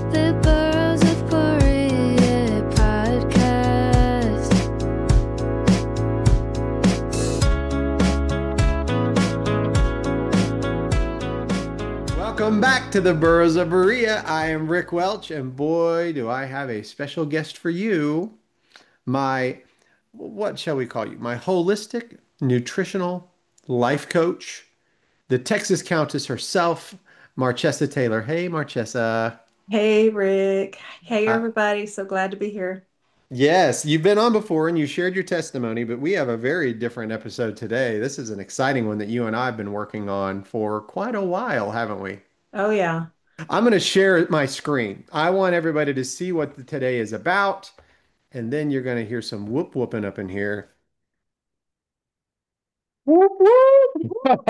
The Burrows of Berea podcast. Welcome back to the Burrows of Berea. I am Rick Welch, and boy, do I have a special guest for you. My, what shall we call you? My holistic nutritional life coach, the Texas Countess herself, Marchessa Taylor. Hey, Marchessa. Hey Rick. Hey Uh, everybody. So glad to be here. yes, you've been on before and you shared your testimony, but we have a very different episode today. This is an exciting one that you and I have been working on for quite a while, haven't we? Oh yeah. I'm going to share my screen. I want everybody to see what today is about, and then you're going to hear some whoop whooping up in here. Whoop whoop.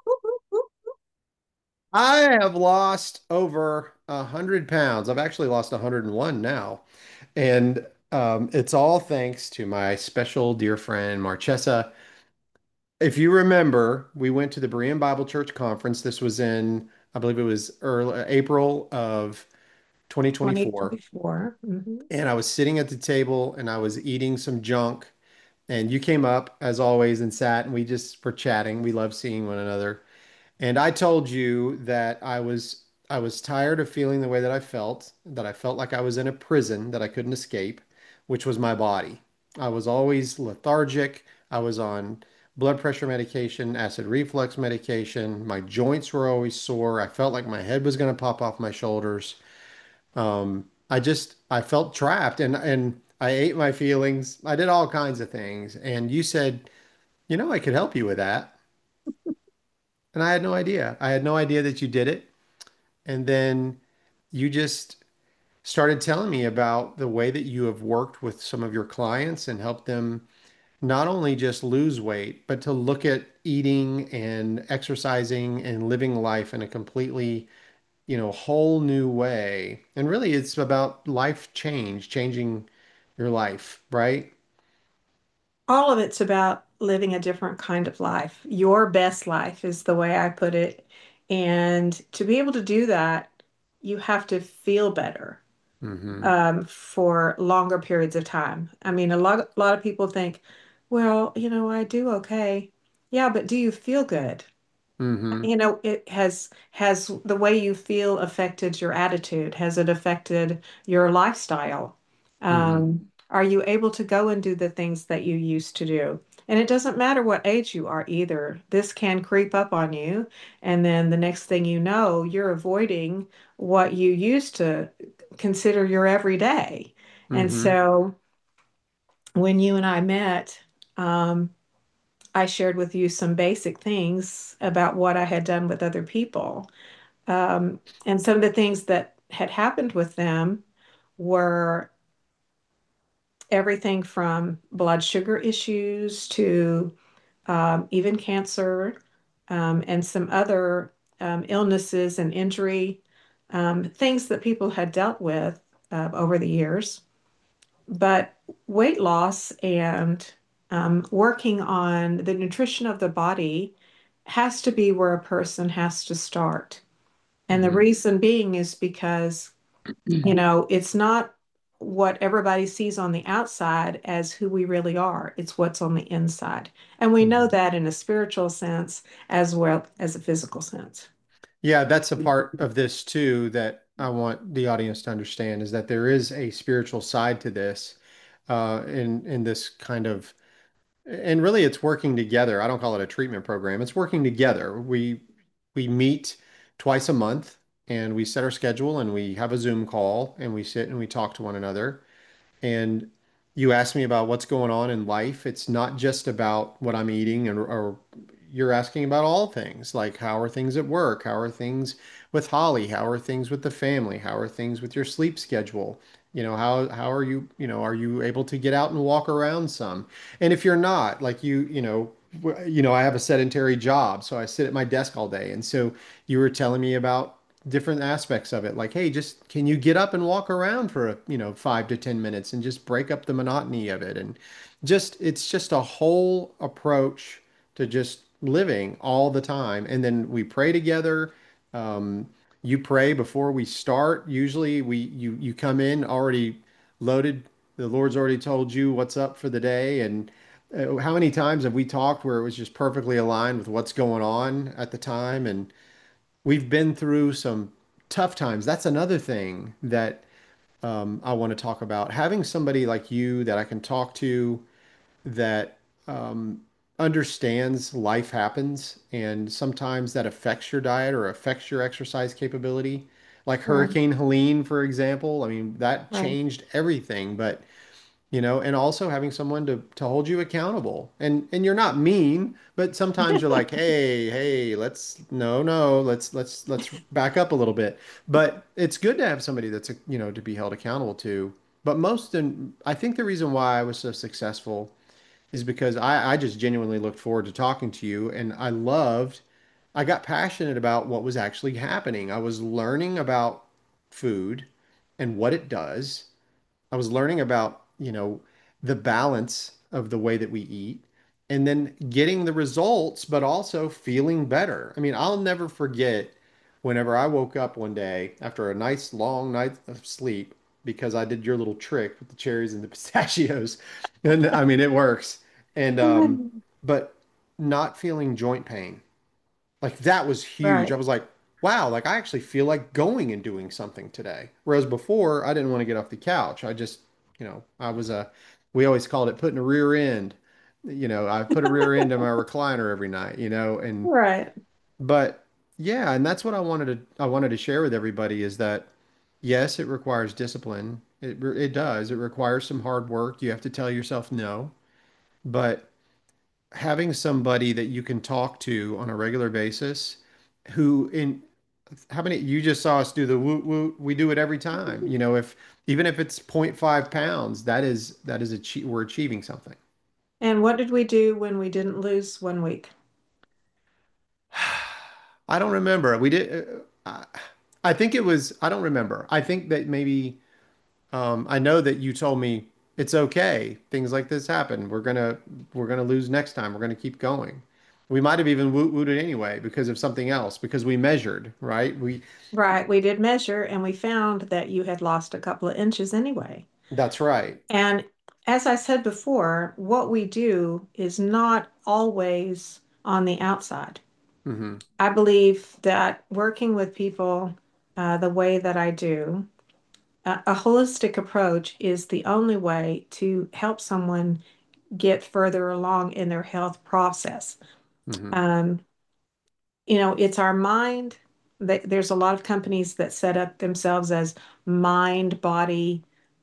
I have lost over 100 pounds. I've actually lost 101 now. And it's all thanks to my special dear friend, Marchessa. If you remember, we went to the Berean Bible Church Conference. This was in, I believe it was early April of 2024. 2024. And I was sitting at the table and I was eating some junk. And you came up as always and sat and we just were chatting. We love seeing one another. And I told you that I was tired of feeling the way that I felt like I was in a prison that I couldn't escape, which was my body. I was always lethargic. I was on blood pressure medication, acid reflux medication. My joints were always sore. I felt like my head was going to pop off my shoulders. I felt trapped and I ate my feelings. I did all kinds of things. And you said, I could help you with that. And I had no idea. I had no idea that you did it. And then you just started telling me about the way that you have worked with some of your clients and helped them not only just lose weight, but to look at eating and exercising and living life in a completely, whole new way. And really, it's about life change, changing your life, right? All of it's about living a different kind of life. Your best life is the way I put it. And to be able to do that, you have to feel better Mm-hmm. for longer periods of time. I mean, a lot of people think, well, I do okay. Yeah, but do you feel good? Mm-hmm. It has the way you feel affected your attitude? Has it affected your lifestyle? Mm-hmm. Are you able to go and do the things that you used to do? And it doesn't matter what age you are either. This can creep up on you, and then the next thing you know, you're avoiding what you used to consider your everyday. And Mm-hmm. so when you and I met, um, I shared with you some basic things about what I had done with other people. And some of the things that had happened with them were everything from blood sugar issues to even cancer, and some other illnesses and injury, things that people had dealt with over the years. But weight loss and working on the nutrition of the body has to be where a person has to start. And the Mm-hmm. reason being is because, it's not what everybody sees on the outside as who we really are. It's what's on the inside. And we know Mm-hmm. that in a spiritual sense as well as a physical sense. Yeah, that's a part of this too that I want the audience to understand is that there is a spiritual side to this, in this kind of, and really it's working together. I don't call it a treatment program. It's working together. We meet twice a month and we set our schedule and we have a Zoom call and we sit and we talk to one another. And you asked me about what's going on in life. It's not just about what I'm eating, or you're asking about all things, like how are things at work? How are things with Holly? How are things with the family? How are things with your sleep schedule? How are you, are you able to get out and walk around some? And if you're not, like I have a sedentary job, so I sit at my desk all day. And so you were telling me about different aspects of it. Like, hey, just can you get up and walk around for 5 to 10 minutes and just break up the monotony of it? And it's just a whole approach to just living all the time. And then we pray together. Um, You pray before we start. Usually you come in already loaded. The Lord's already told you what's up for the day. And how many times have we talked where it was just perfectly aligned with what's going on at the time? And we've been through some tough times. That's another thing that I want to talk about. Having somebody like you that I can talk to that um, understands life happens, and sometimes that affects your diet or affects your exercise capability. Like Right, Hurricane Helene, for example. I mean, that right. changed everything. But and also having someone to hold you accountable. And you're not mean, but sometimes you're like, hey, let's no, no, let's back up a little bit. But it's good to have somebody that's to be held accountable to. But I think the reason why I was so successful is because I just genuinely looked forward to talking to you, and I got passionate about what was actually happening. I was learning about food and what it does. I was learning about, the balance of the way that we eat and then getting the results, but also feeling better. I mean, I'll never forget whenever I woke up one day after a nice long night of sleep because I did your little trick with the cherries and the pistachios. And I mean, it works. And, but not feeling joint pain. Like that was huge. I Right. was like, wow, like I actually feel like going and doing something today. Whereas before, I didn't want to get off the couch. I just, we always called it putting a rear end. I put a rear end in my recliner every night, Right. but yeah, and that's what I wanted to share with everybody is that yes, it requires discipline. It does. It requires some hard work. You have to tell yourself no, but having somebody that you can talk to on a regular basis who in how many you just saw us do the woot woot, we do it every time. If even if it's point 0.5 pounds, we're achieving something. And what did we do when we didn't lose 1 week? I don't remember. We did I think it was I don't remember. I think that maybe I know that you told me it's okay. Things like this happen. We're gonna lose next time. We're gonna keep going. We might have even woot wooted anyway because of something else, because we measured, right? Right. We did measure and we found that you had lost a couple of inches anyway. That's right. And as I said before, what we do is not always on the outside. Hmm. I believe that working with people the way that I do, a holistic approach is the only way to help someone get further along in their health process. Hmm. Um, it's our mind. There's a lot of companies that set up themselves as mind body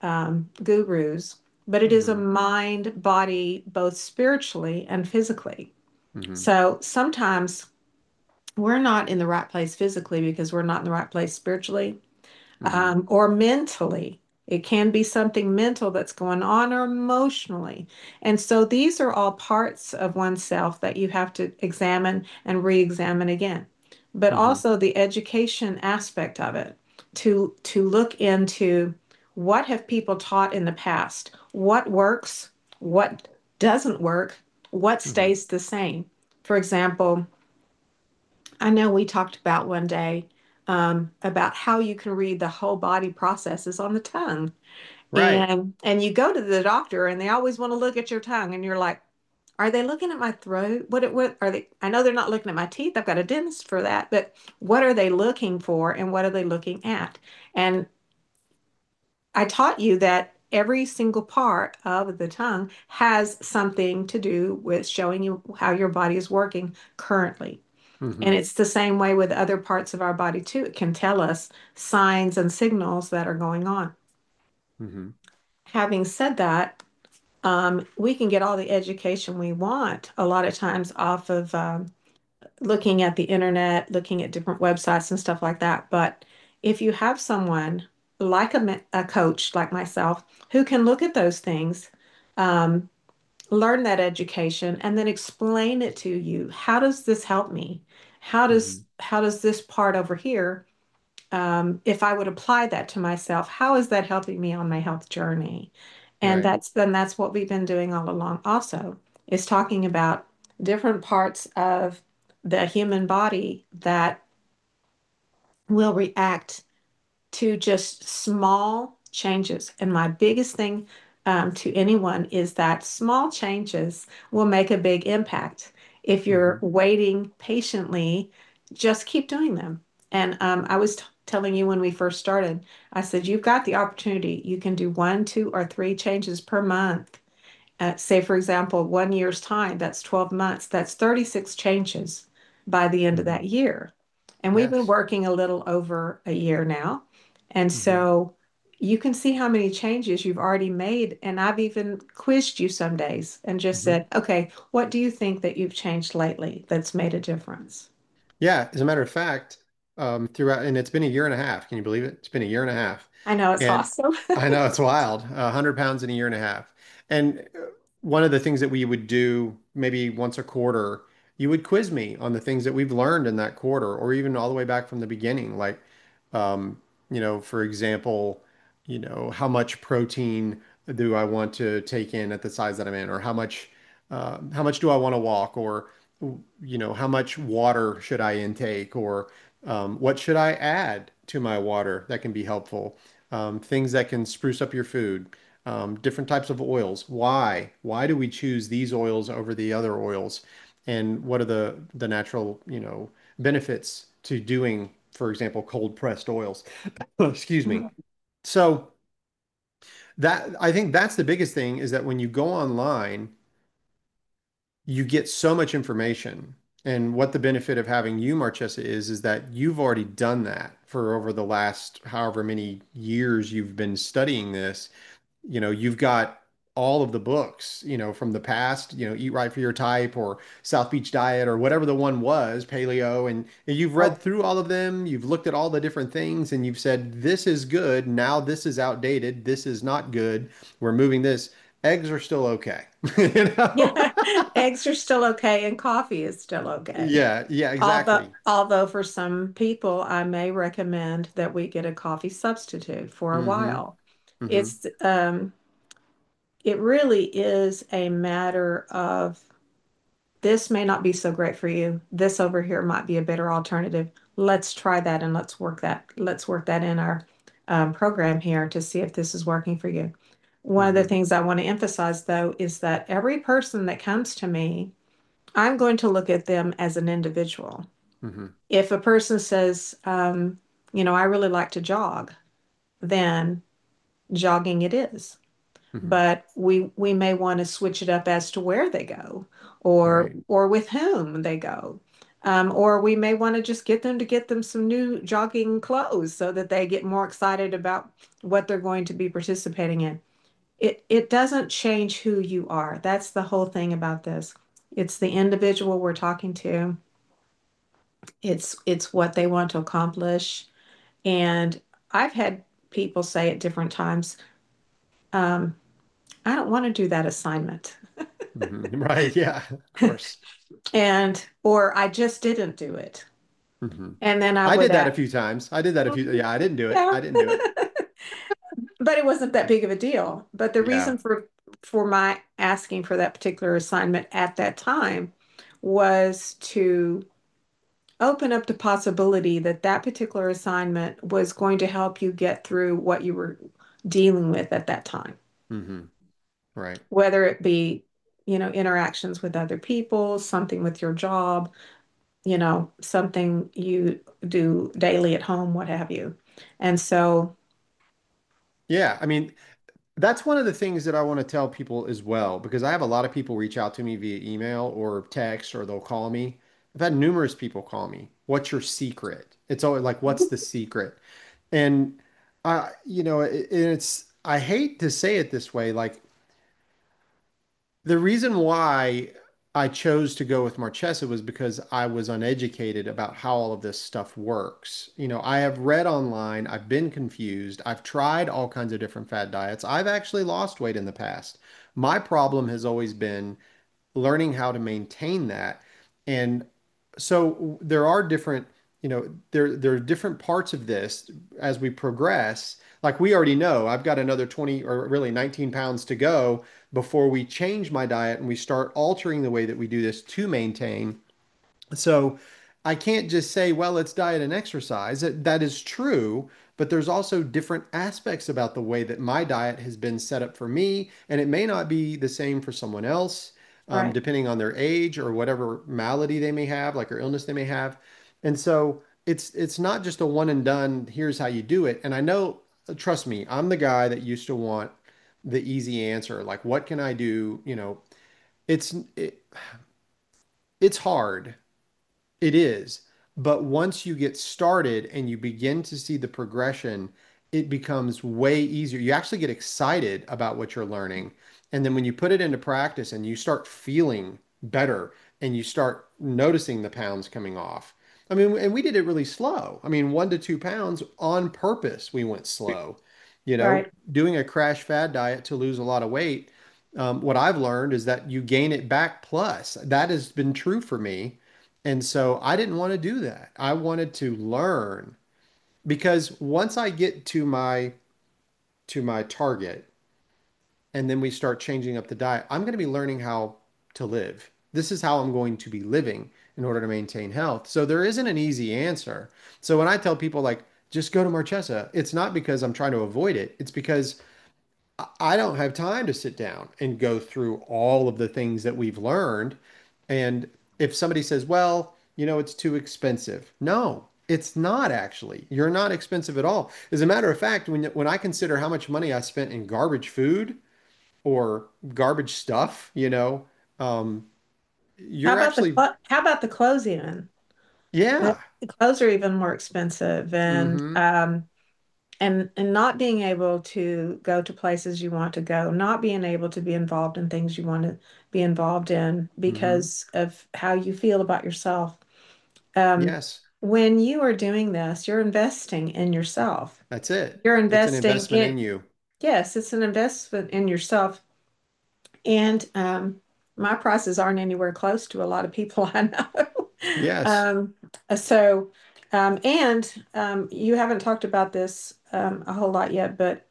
gurus, but it is a Hmm. mind body both spiritually and physically. Hmm. So sometimes we're not in the right place physically because we're not in the right place spiritually, Hmm. or mentally. It can be something mental that's going on or emotionally. And so these are all parts of oneself that you have to examine and re-examine again. But Hmm. also the education aspect of it, to look into what have people taught in the past, what works, what doesn't work, what Hmm. stays the same. For example, I know we talked about one day about how you can read the whole body processes on the tongue. Right. And you go to the doctor and they always want to look at your tongue and you're like, are they looking at my throat? What are they? I know they're not looking at my teeth. I've got a dentist for that, but what are they looking for and what are they looking at? And I taught you that every single part of the tongue has something to do with showing you how your body is working currently. And Hmm. it's the same way with other parts of our body too. It can tell us signs and signals that are going on. Hmm. Having said that, we can get all the education we want a lot of times off of looking at the internet, looking at different websites and stuff like that. But if you have someone like a coach like myself who can look at those things, um, learn that education, and then explain it to you, how does this help me? Hmm. How does this part over here, if I would apply that to myself, how is that helping me on my health journey? And Right. that's what we've been doing all along also, is talking about different parts of the human body that will react to just small changes. And my biggest thing to anyone is that small changes will make a big impact. If you're Hmm. waiting patiently, just keep doing them. And I was telling you when we first started, I said, you've got the opportunity. You can do one, two, or three changes per month. Say, for example, 1 year's time, that's 12 months, that's 36 changes by the end of Hmm. that year. And we've been Yes. working a little over a year now. And Hmm. so you can see how many changes you've already made. And I've even quizzed you some days and just Hmm. said, okay, what do you think that you've changed lately that's made a difference? Yeah. As a matter of fact, throughout, and it's been a year and a half. Can you believe it? It's been a year and a half. I know it's And awesome. I know it's wild, 100 pounds in a year and a half. And one of the things that we would do maybe once a quarter, you would quiz me on the things that we've learned in that quarter, or even all the way back from the beginning. Like, um, for example, how much protein do I want to take in at the size that I'm in, or how much do I want to walk, or how much water should I intake, or what should I add to my water that can be helpful, things that can spruce up your food, different types of oils. Why? Why do we choose these oils over the other oils? And what are the natural, benefits to doing, for example, cold pressed oils? Excuse me. So that I think that's the biggest thing is that when you go online, you get so much information. And what the benefit of having you, Marchesa, is that you've already done that for over the last however many years you've been studying this. You've got all of the books, from the past, Eat Right for Your Type or South Beach Diet or whatever the one was, paleo, and you've read Oh, through all of them. You've looked at all the different things and you've said, this is good. Now this is outdated. This is not good. We're moving this. Eggs are still okay. You know? yeah, eggs are still okay and coffee is still okay. Yeah, yeah, Although, exactly. although for some people, I may recommend that we get a coffee substitute for a Mm-hmm. while. Mm-hmm. It's it really is a matter of this may not be so great for you. This over here might be a better alternative. Let's try that and let's work that. Let's work that in our program here to see if this is working for you. One of the Mm-hmm. things I want to emphasize though is that every person that comes to me, I'm going to look at them as an individual. Mm-hmm. If a person says, I really like to jog, then jogging it is. Mm-hmm. But we may want to switch it up as to where they go or Right. with whom they go. Or we may want to just get them some new jogging clothes so that they get more excited about what they're going to be participating in. It doesn't change who you are. That's the whole thing about this. It's the individual we're talking to. It's what they want to accomplish. And I've had people say at different times, um, I don't want to do that assignment. Mm-hmm. Right. Yeah, of course. And or I just didn't do it. Mm-hmm. And then I I would did that a ask, few times. I did that a few. Yeah, I didn't do it. yeah. I didn't do it. But it wasn't that big of a deal. But the Yeah. reason for my asking for that particular assignment at that time was to open up the possibility that that particular assignment was going to help you get through what you were dealing with at that time, Mm-hmm. Right. whether it be, interactions with other people, something with your job, something you do daily at home, what have you. And so, Yeah. I mean, that's one of the things that I want to tell people as well, because I have a lot of people reach out to me via email or text, or they'll call me. I've had numerous people call me. What's your secret? It's always like, what's the secret? And I hate to say it this way, like the reason why I chose to go with Marchesa was because I was uneducated about how all of this stuff works. I have read online, I've been confused, I've tried all kinds of different fad diets. I've actually lost weight in the past. My problem has always been learning how to maintain that. And so there are different, there are different parts of this as we progress. Like we already know, I've got another 20 or really 19 pounds to go before we change my diet and we start altering the way that we do this to maintain. So I can't just say, well, it's diet and exercise. That is true, but there's also different aspects about the way that my diet has been set up for me, and it may not be the same for someone else, Right. depending on their age or whatever malady they may have, like or illness they may have. And so it's not just a one and done, here's how you do it. And I know, trust me, I'm the guy that used to want the easy answer, like what can I do? It's it, it's hard. It is. But once you get started and you begin to see the progression, it becomes way easier. You actually get excited about what you're learning. And then when you put it into practice and you start feeling better and you start noticing the pounds coming off. I mean, and we did it really slow. I mean, 1 to 2 pounds on purpose, we went slow. Right. Doing a crash fad diet to lose a lot of weight. What I've learned is that you gain it back plus. That has been true for me. And so I didn't want to do that. I wanted to learn because once I get to my target and then we start changing up the diet, I'm going to be learning how to live. This is how I'm going to be living in order to maintain health. So there isn't an easy answer. So when I tell people like just go to Marchesa, it's not because I'm trying to avoid it. It's because I don't have time to sit down and go through all of the things that we've learned. And if somebody says, well, it's too expensive. No, it's not actually. You're not expensive at all. As a matter of fact, when I consider how much money I spent in garbage food or garbage stuff, um, How you're about the actually, how about the clothes even? The yeah. the clothes are even more expensive, and Mm-hmm. and not being able to go to places you want to go, not being able to be involved in things you want to be involved in Mm-hmm. because of how you feel about yourself. Um, Yes, when you are doing this, you're investing in yourself. that's it. You're It's an investing investment in, in you. yes, it's an investment in yourself. And my prices aren't anywhere close to a lot of people I know. Yes. Um, so, and you haven't talked about this a whole lot yet, but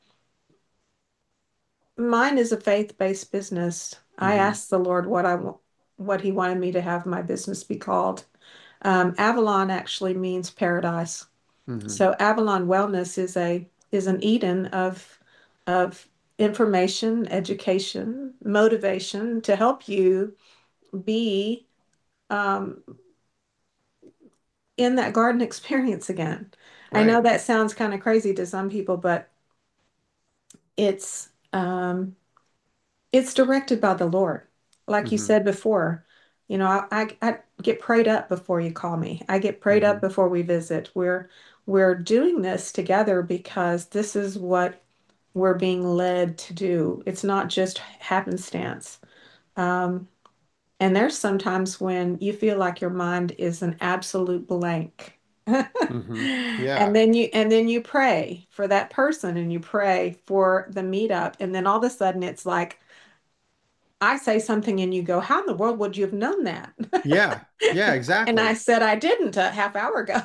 mine is a faith-based business. I Mm-hmm. asked the Lord what He wanted me to have my business be called. Avalon actually means paradise. Mm-hmm. So Avalon Wellness is an Eden of information, education, motivation to help you be um, in that garden experience again. I know Right. that sounds kind of crazy to some people, but it's um, it's directed by the Lord. Like you Mm-hmm. said before, I get prayed up before you call me. I get prayed Mm-hmm. up before we visit. We're doing this together because this is what we're being led to do. It's not just happenstance. Um, and there's sometimes when you feel like your mind is an absolute blank. Mm-hmm. And Yeah. then you pray for that person and you pray for the meetup. And then all of a sudden it's like I say something and you go, how in the world would you have known that? Yeah. Yeah, And I exactly. said I didn't a half hour ago.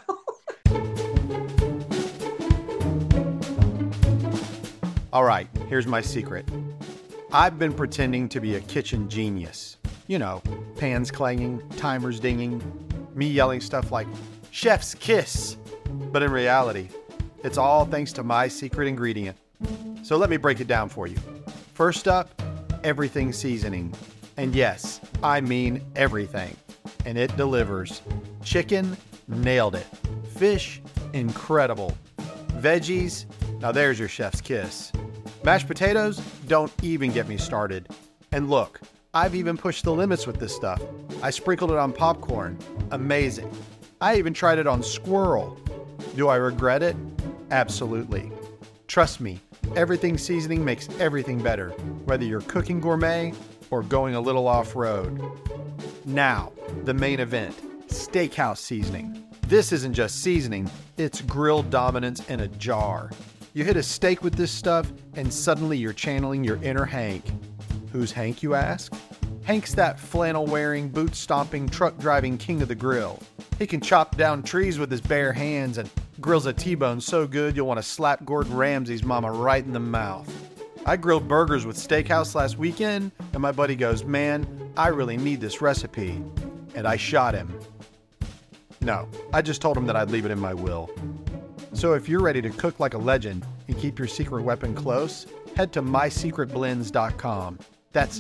All right, here's my secret. I've been pretending to be a kitchen genius. You know, pans clanging, timers dinging, me yelling stuff like, chef's kiss. But in reality, it's all thanks to my secret ingredient. So let me break it down for you. First up, everything seasoning. And yes, I mean everything. And it delivers. Chicken, nailed it. Fish, incredible. Veggies, now there's your chef's kiss. Mashed potatoes, don't even get me started. And look, I've even pushed the limits with this stuff. I sprinkled it on popcorn. Amazing. I even tried it on squirrel. Do I regret it? Absolutely. Trust me, everything seasoning makes everything better, whether you're cooking gourmet or going a little off-road. Now, the main event, steakhouse seasoning. This isn't just seasoning, it's grill dominance in a jar. You hit a steak with this stuff, and suddenly you're channeling your inner Hank. Who's Hank, you ask? Hank's that flannel-wearing, boot-stomping, truck-driving king of the grill. He can chop down trees with his bare hands and grills a T-bone so good you'll want to slap Gordon Ramsay's mama right in the mouth. I grilled burgers with Steakhouse last weekend, and my buddy goes, man, I really need this recipe. And I shot him. No, I just told him that I'd leave it in my will. So if you're ready to cook like a legend and keep your secret weapon close, head to mysecretblends.com. That's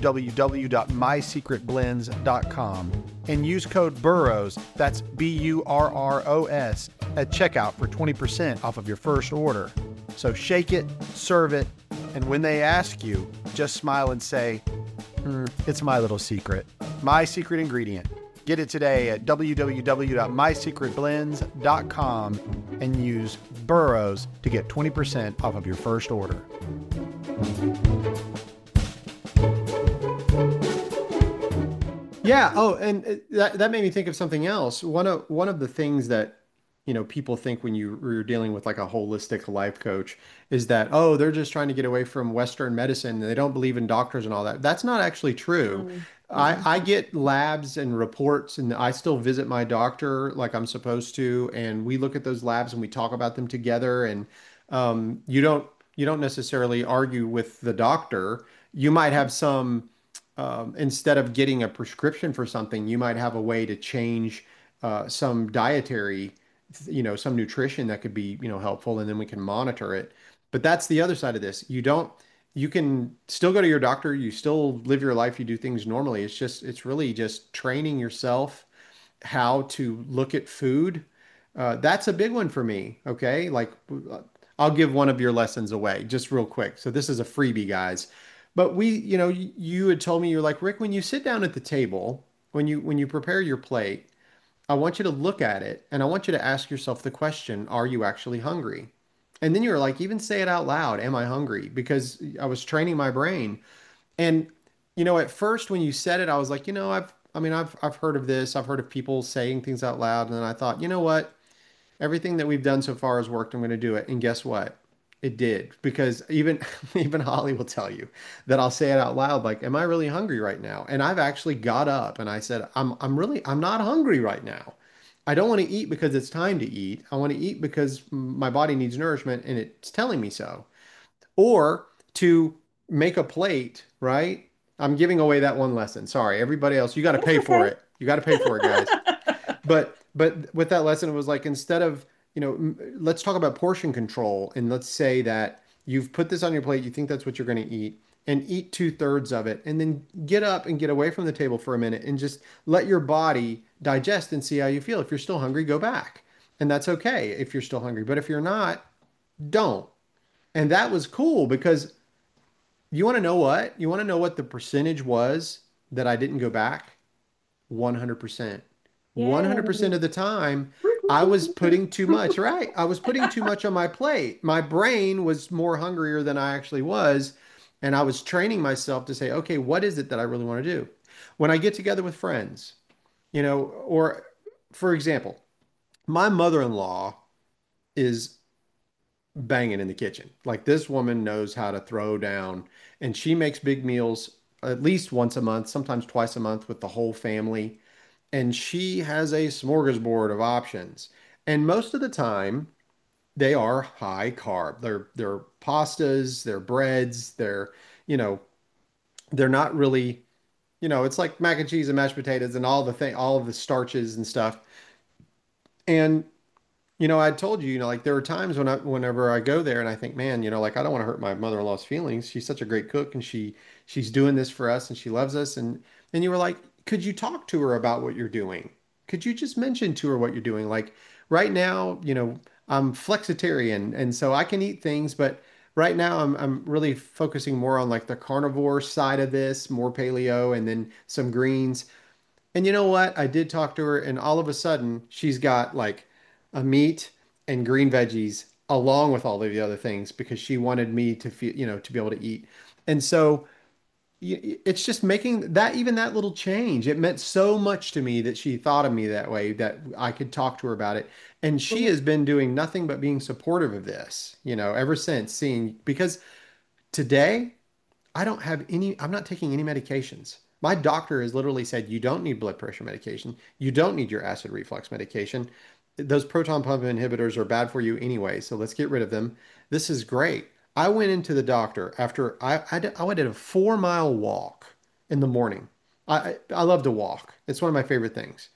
www.mysecretblends.com and use code BURROS, that's BURROS, at checkout for 20% off of your first order. So shake it, serve it, and when they ask you, just smile and say, it's my little secret, my secret ingredient. Get it today at www.mysecretblends.com and use BURROS to get 20% off of your first order. Yeah. Oh, and that made me think of something else. One of the things that, people think when you're dealing with like a holistic life coach is that, oh, they're just trying to get away from Western medicine and they don't believe in doctors and all that. That's not actually true. I get labs and reports and I still visit my doctor like I'm supposed to, and we look at those labs and we talk about them together. And you don't necessarily argue with the doctor. You might have some instead of getting a prescription for something, you might have a way to change some dietary, some nutrition that could be, helpful, and then we can monitor it. But that's the other side of this. You can still go to your doctor, you still live your life, you do things normally. It's really just training yourself how to look at food. That's a big one for me. Okay. Like I'll give one of your lessons away just real quick. So this is a freebie, guys. But you had told me, you're like, Rick, when you sit down at the table, when you prepare your plate, I want you to look at it and I want you to ask yourself the question, are you actually hungry? And then you were like, even say it out loud, am I hungry? Because I was training my brain. And at first when you said it, I was like, I've heard of this. I've heard of people saying things out loud. And then I thought, you know what? Everything that we've done so far has worked. I'm going to do it. And guess what? It did. Because even even Holly will tell you that I'll say it out loud, like, am I really hungry right now? And I've actually got up and I said, I'm not hungry right now. I don't want to eat because it's time to eat. I want to eat because my body needs nourishment and it's telling me so. Or to make a plate, right? I'm giving away that one lesson. Sorry, everybody else, you got to That's pay for okay. it. You got to pay for it, guys. But with that lesson, it was like instead of, let's talk about portion control, and let's say that you've put this on your plate, you think that's what you're going to eat, and eat two-thirds of it, and then get up and get away from the table for a minute and just let your body digest and see how you feel. If you're still hungry, go back. And that's okay if you're still hungry. But if you're not, don't. And that was cool because you want to know what? You want to know what the percentage was that I didn't go back? 100%. 100% Yay. of the time, I was putting too much, right? I was putting too much on my plate. My brain was more hungrier than I actually was. And I was training myself to say, okay, what is it that I really want to do? When I get together with friends, or for example, my mother-in-law is banging in the kitchen. Like this woman knows how to throw down, and she makes big meals at least once a month, sometimes twice a month with the whole family. And she has a smorgasbord of options. And most of the time, they are high carb. They're pastas, they're breads, you know, they're not really, it's like mac and cheese and mashed potatoes and all of the starches and stuff. And I told you, like there are times whenever I go there and I think, man, like I don't want to hurt my mother-in-law's feelings. She's such a great cook and she's doing this for us and she loves us. And you were like, could you talk to her about what you're doing? Could you just mention to her what you're doing? Like right now, I'm flexitarian and so I can eat things, but right now I'm really focusing more on like the carnivore side of this, more paleo and then some greens. And you know what? I did talk to her, and all of a sudden, she's got like a meat and green veggies along with all of the other things because she wanted me to feel, to be able to eat. And so it's just making that even that little change. It meant so much to me that she thought of me that way, that I could talk to her about it. And she Mhm. has been doing nothing but being supportive of this, ever since seeing, because today, I'm not taking any medications. My doctor has literally said, you don't need blood pressure medication. You don't need your acid reflux medication. Those proton pump inhibitors are bad for you anyway, so let's get rid of them. This is great. I went into the doctor after I did a 4 mile walk in the morning. I love to walk. It's one of my favorite things.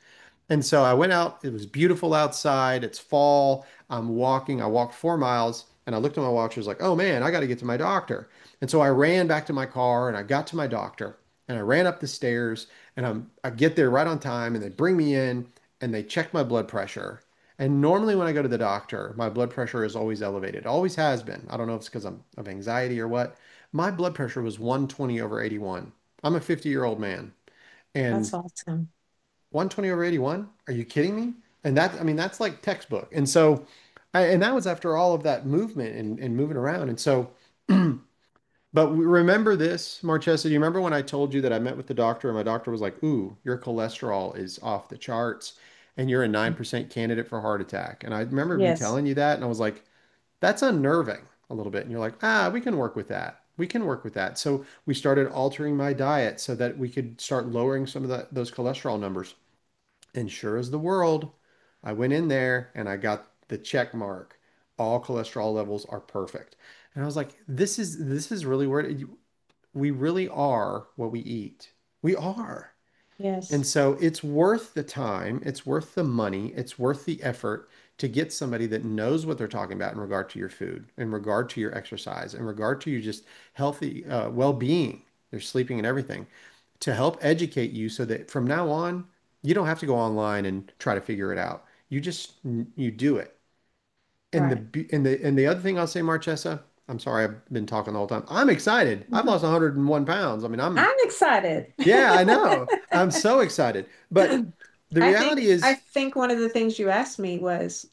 And so I went out. It was beautiful outside. It's fall. I'm walking. I walked 4 miles and I looked at my watch. I was like, oh man, I got to get to my doctor. And so I ran back to my car and I got to my doctor and I ran up the stairs and I get there right on time and they bring me in and they check my blood pressure. And normally when I go to the doctor, my blood pressure is always elevated. Always has been. I don't know if it's because I'm of anxiety or what. My blood pressure was 120 over 81. I'm a 50-year-old man. That's And awesome. 120 over 81? Are you kidding me? And that, I mean, that's like textbook. And so, and that was after all of that movement and moving around. And so, but remember this, Marchesa, do you remember when I told you that I met with the doctor and my doctor was like, ooh, your cholesterol is off the charts and you're a 9% candidate for heart attack. And I remember me Yes. telling you that and I was like, that's unnerving a little bit. And you're like, ah, we can work with that. We can work with that. So we started altering my diet so that we could start lowering some of those cholesterol numbers. And sure as the world, I went in there and I got the check mark. All cholesterol levels are perfect. And I was like, this is really where we really are what we eat. We are. And Yes. so it's worth the time, it's worth the money, it's worth the effort to get somebody that knows what they're talking about in regard to your food, in regard to your exercise, in regard to your just healthy well-being, your sleeping and everything, to help educate you so that from now on, you don't have to go online and try to figure it out. You do it. And Right. the other thing I'll say, Marchesa, I'm sorry I've been talking the whole time. I'm excited. I've Mhm. lost 101 pounds. I mean, I'm excited. yeah, I know. I'm so excited. But the reality I is, think one of the things you asked me was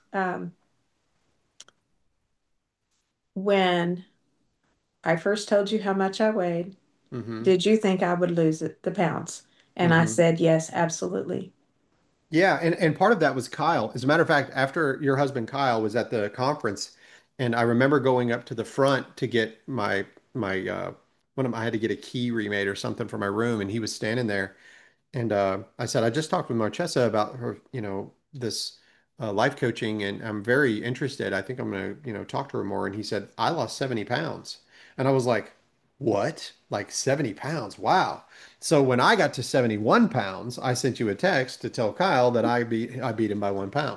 when I first told you how much I weighed, hmm did you think I would lose the pounds? And I hmm said, yes, absolutely. Yeah, and part of that was Kyle. As a matter of fact, after your husband Kyle was at the conference, and I remember going up to the front to get my one of my, I had to get a key remade or something for my room, and he was standing there. And I said, I just talked with Marchesa about her, this life coaching, and I'm very interested. I think I'm going to, talk to her more. And he said, I lost 70 pounds. And I was like, what? Like 70 pounds? Wow. So when I got to 71 pounds, I sent you a text to tell Kyle that I beat him by 1 pound.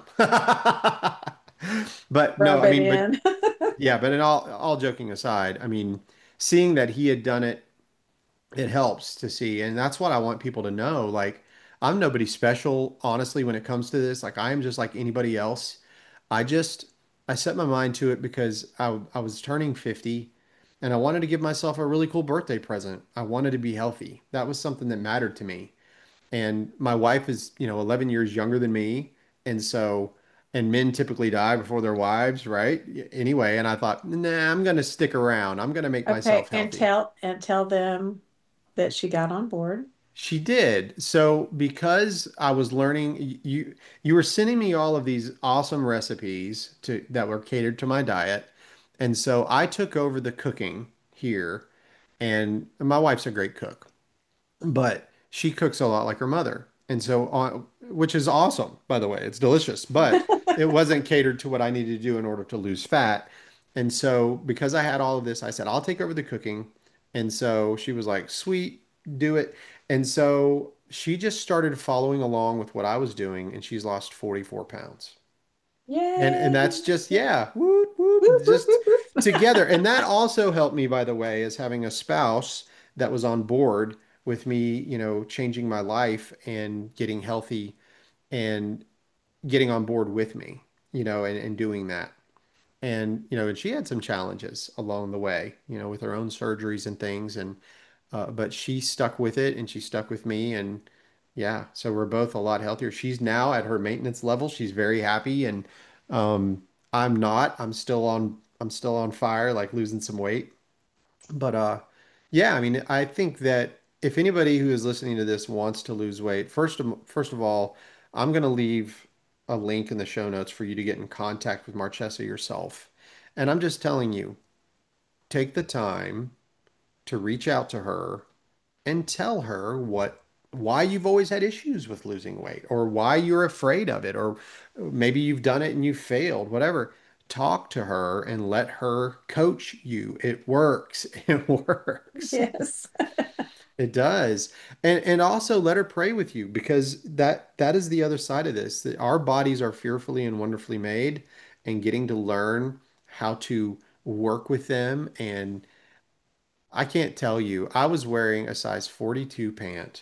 But no, Rub I it mean, but in. yeah, but in all joking aside, I mean, seeing that he had done it, it helps to see. And that's what I want people to know. Like, I'm nobody special, honestly, when it comes to this. Like, I am just like anybody else. I just, I set my mind to it because I was turning 50 and I wanted to give myself a really cool birthday present. I wanted to be healthy. That was something that mattered to me. And my wife is, 11 years younger than me. And so, and men typically die before their wives, right? Anyway, and I thought, nah, I'm going to stick around. I'm going to make Okay, myself healthy. and tell them that she got on board. She did. So because I was learning, you were sending me all of these awesome recipes that were catered to my diet. And so I took over the cooking here, and my wife's a great cook, but she cooks a lot like her mother. And so which is awesome, by the way. It's delicious, but it wasn't catered to what I needed to do in order to lose fat. And so because I had all of this, I said, I'll take over the cooking. And so she was like, sweet, do it. And so she just started following along with what I was doing, and she's lost 44 pounds. And Yay. that's just, yeah, whoop, whoop, Woof, woof, just woof, woof. together. And that also helped me, by the way, as having a spouse that was on board with me, changing my life and getting healthy and getting on board with me, and doing that. And she had some challenges along the way, with her own surgeries and things. But she stuck with it and she stuck with me. And yeah, so we're both a lot healthier. She's now at her maintenance level. She's very happy. And um, I'm not. I'm still on fire, like losing some weight. But yeah, I mean, I think that if anybody who is listening to this wants to lose weight, first of all, I'm going to leave a link in the show notes for you to get in contact with Marchesa yourself. And I'm just telling you, take the time to reach out to her and tell her why you've always had issues with losing weight or why you're afraid of it or maybe you've done it and you failed, whatever. Talk to her and let her coach you. It works. It works. Yes. It does. And also let her pray with you because that is the other side of this, that our bodies are fearfully and wonderfully made, and getting to learn how to work with them. And I can't tell you, I was wearing a size 42 pant,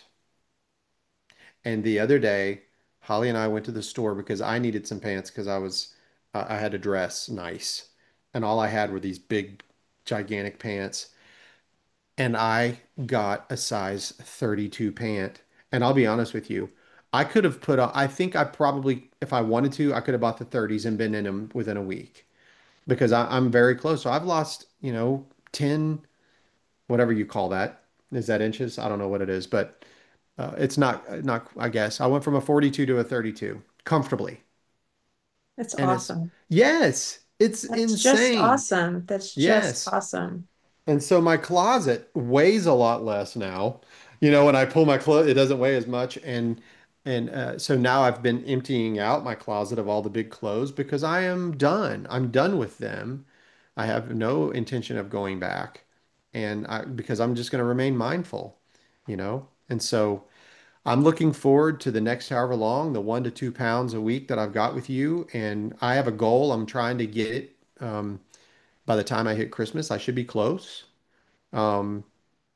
and the other day Holly and I went to the store because I needed some pants because I had to dress nice, and all I had were these big gigantic pants. And I got a size 32 pant. And I'll be honest with you, I could have put on, I think I probably, if I wanted to, I could have bought the 30s and been in them within a week because I'm very close. So I've lost, 10, whatever you call that. Is that inches? I don't know what it is, but it's not, I guess. I went from a 42 to a 32 comfortably. That's And it's, awesome. yes, it's That's just insane. awesome. That's just Yes. awesome. And so my closet weighs a lot less now. When I pull my clothes, it doesn't weigh as much. And so now I've been emptying out my closet of all the big clothes because I am done. I'm done with them. I have no intention of going back. Because I'm just going to remain mindful. And so I'm looking forward to the next however long, the 1 to 2 pounds a week that I've got with you. And I have a goal. I'm trying to get it. By the time I hit Christmas, I should be close. Um,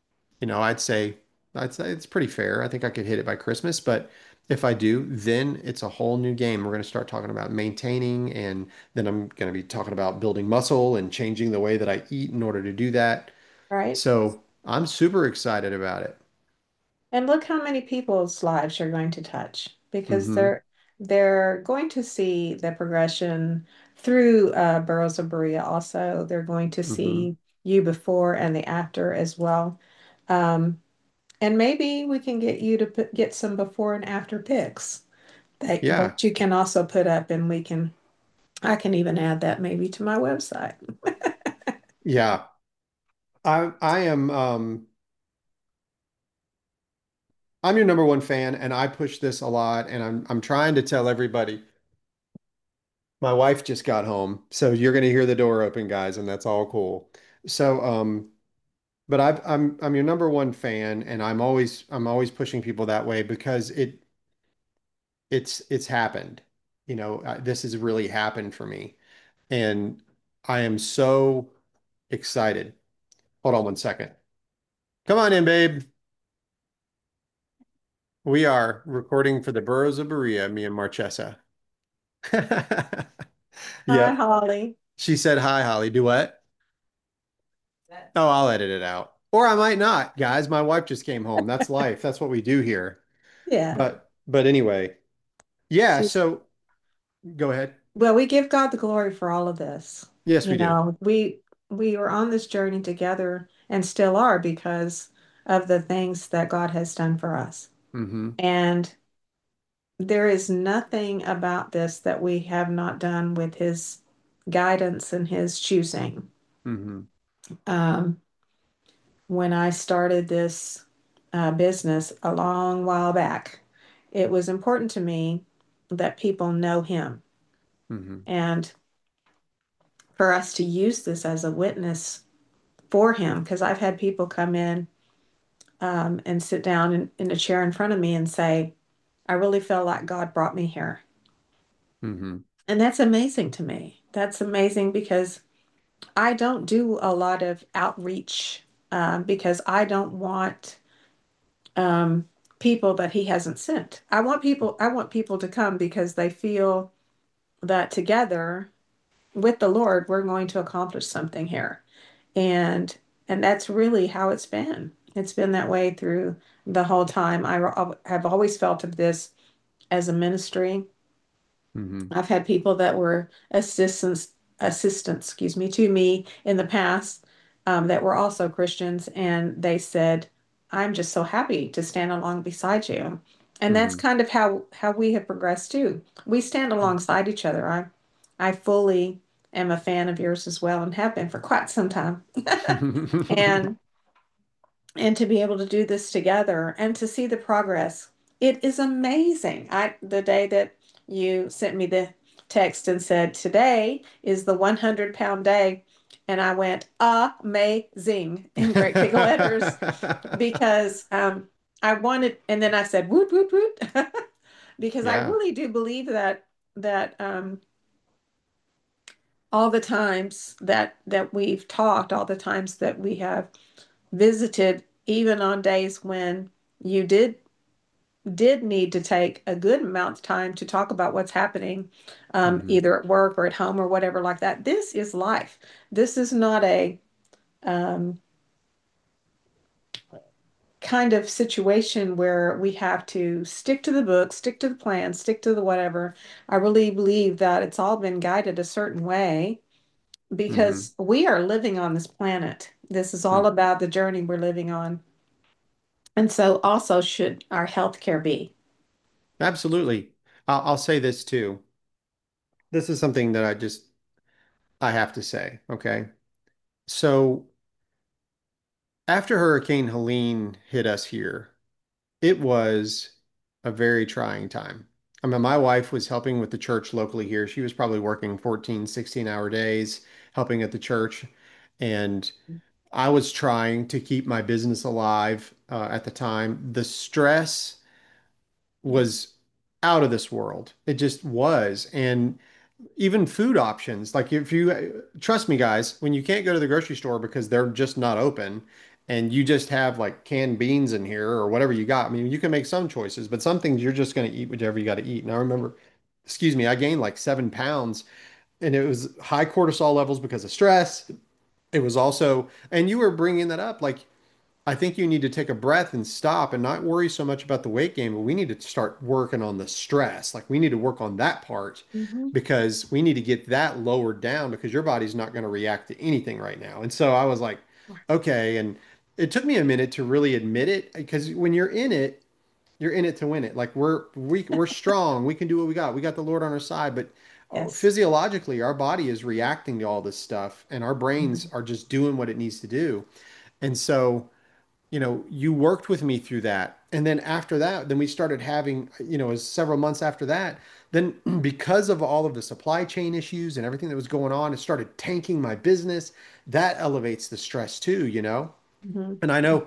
I'd say it's pretty fair. I think I could hit it by Christmas, but if I do, then it's a whole new game. We're going to start talking about maintaining, and then I'm going to be talking about building muscle and changing the way that I eat in order to do that. Right? So I'm super excited about it. And look how many people's lives you're going to touch because Hmm. they're going to see the progression through Burroughs of Berea also. They're going to Hmm. see you before and the after as well. Um, and maybe we can get you to get some before and after pics Yeah. that you can also put up, and I can even add that maybe to my website. Yeah. I am I'm your number one fan, and I push this a lot, and I'm trying to tell everybody. My wife just got home, so you're going to hear the door open, guys, and that's all cool. So, but I'm your number one fan, and I'm always pushing people that way because it's happened. This has really happened for me, and I am so excited. Hold on one second. Come on in, babe. We are recording for the Burrows of Berea, me and Marchesa. Hi, Yep. Holly. She said hi, Holly. Do what? Oh, I'll edit it out. Or I might not, guys. My wife just came home. That's life. That's what we do here. Yeah. But anyway, yeah, She so go ahead. Well, we give God the glory for all of this. Yes, You we do. know, we were on this journey together and still are because of the things that God has done for us. Hmm. And there is nothing about this that we have not done with his guidance and his choosing. Hmm. Um, when I started this business a long while back, it was important to me that people know him Hmm. and for us to use this as a witness for him because I've had people come in and sit down in a chair in front of me and say, I really feel like God brought me here. Hmm. And that's amazing to me. That's amazing because I don't do a lot of outreach because I don't want um, people that he hasn't sent. I want people to come because they feel that together with the Lord, we're going to accomplish something here. And and that's really how it's been. It's been that way through the whole time. Have always felt of this as a ministry. Hmm. I've had people that were assistants, excuse me, to me in the past that were also Christians, and they said, "I'm just so happy to stand along beside you." And that's Hmm. kind of how we have progressed too. We stand alongside each other. I fully am a fan of yours as well, and have been for quite some time. And to be able to do this together and to see the progress, it is amazing. The day that you sent me the text and said today is the 100-pound day, And I went, amazing in great big letters because I wanted, and then I said, woot, woot, woot, because I Yeah. really do believe that all the times that we've talked, all the times that we have visited, even on days when you did need to take a good amount of time to talk about what's happening, Hmm. either at work or at home or whatever like that. This is life. This is not a um, kind of situation where we have to stick to the book, stick to the plan, stick to the whatever. I really believe that it's all been guided a certain way Hmm. because we are living on this planet. This is all about the journey we're living on. And so also should our healthcare be. Absolutely. I'll say this too. This is something that I have to say. Okay. So after Hurricane Helene hit us here, it was a very trying time. I mean, my wife was helping with the church locally here. She was probably working 14, 16-hour days helping at the church. And I was trying to keep my business alive at the time. The stress Yes. was out of this world. It just was. And even food options. Like if you trust me, guys, when you can't go to the grocery store because they're just not open and you just have like canned beans in here or whatever you got. I mean, you can make some choices, but some things you're just going to eat whatever you got to eat. And I remember, excuse me, I gained like 7 pounds and it was high cortisol levels because of stress. It was also, and you were bringing that up, like I think you need to take a breath and stop and not worry so much about the weight gain, but we need to start working on the stress. Like we need to work on that part Hmm. because we need to get that lowered down because your body's not going to react to anything right now. And so I was like, okay. And it took me a minute to really admit it because when you're in it to win it. Like we're strong. We can do what we got. We got the Lord on our side, but Yes. physiologically, our body is reacting to all this stuff and our brains Mhm. are just doing what it needs to do. And so you worked with me through that. And then after that, then we started having, as several months after that, then because of all of the supply chain issues and everything that was going on, it started tanking my business. That elevates the stress too. Mhm. And I know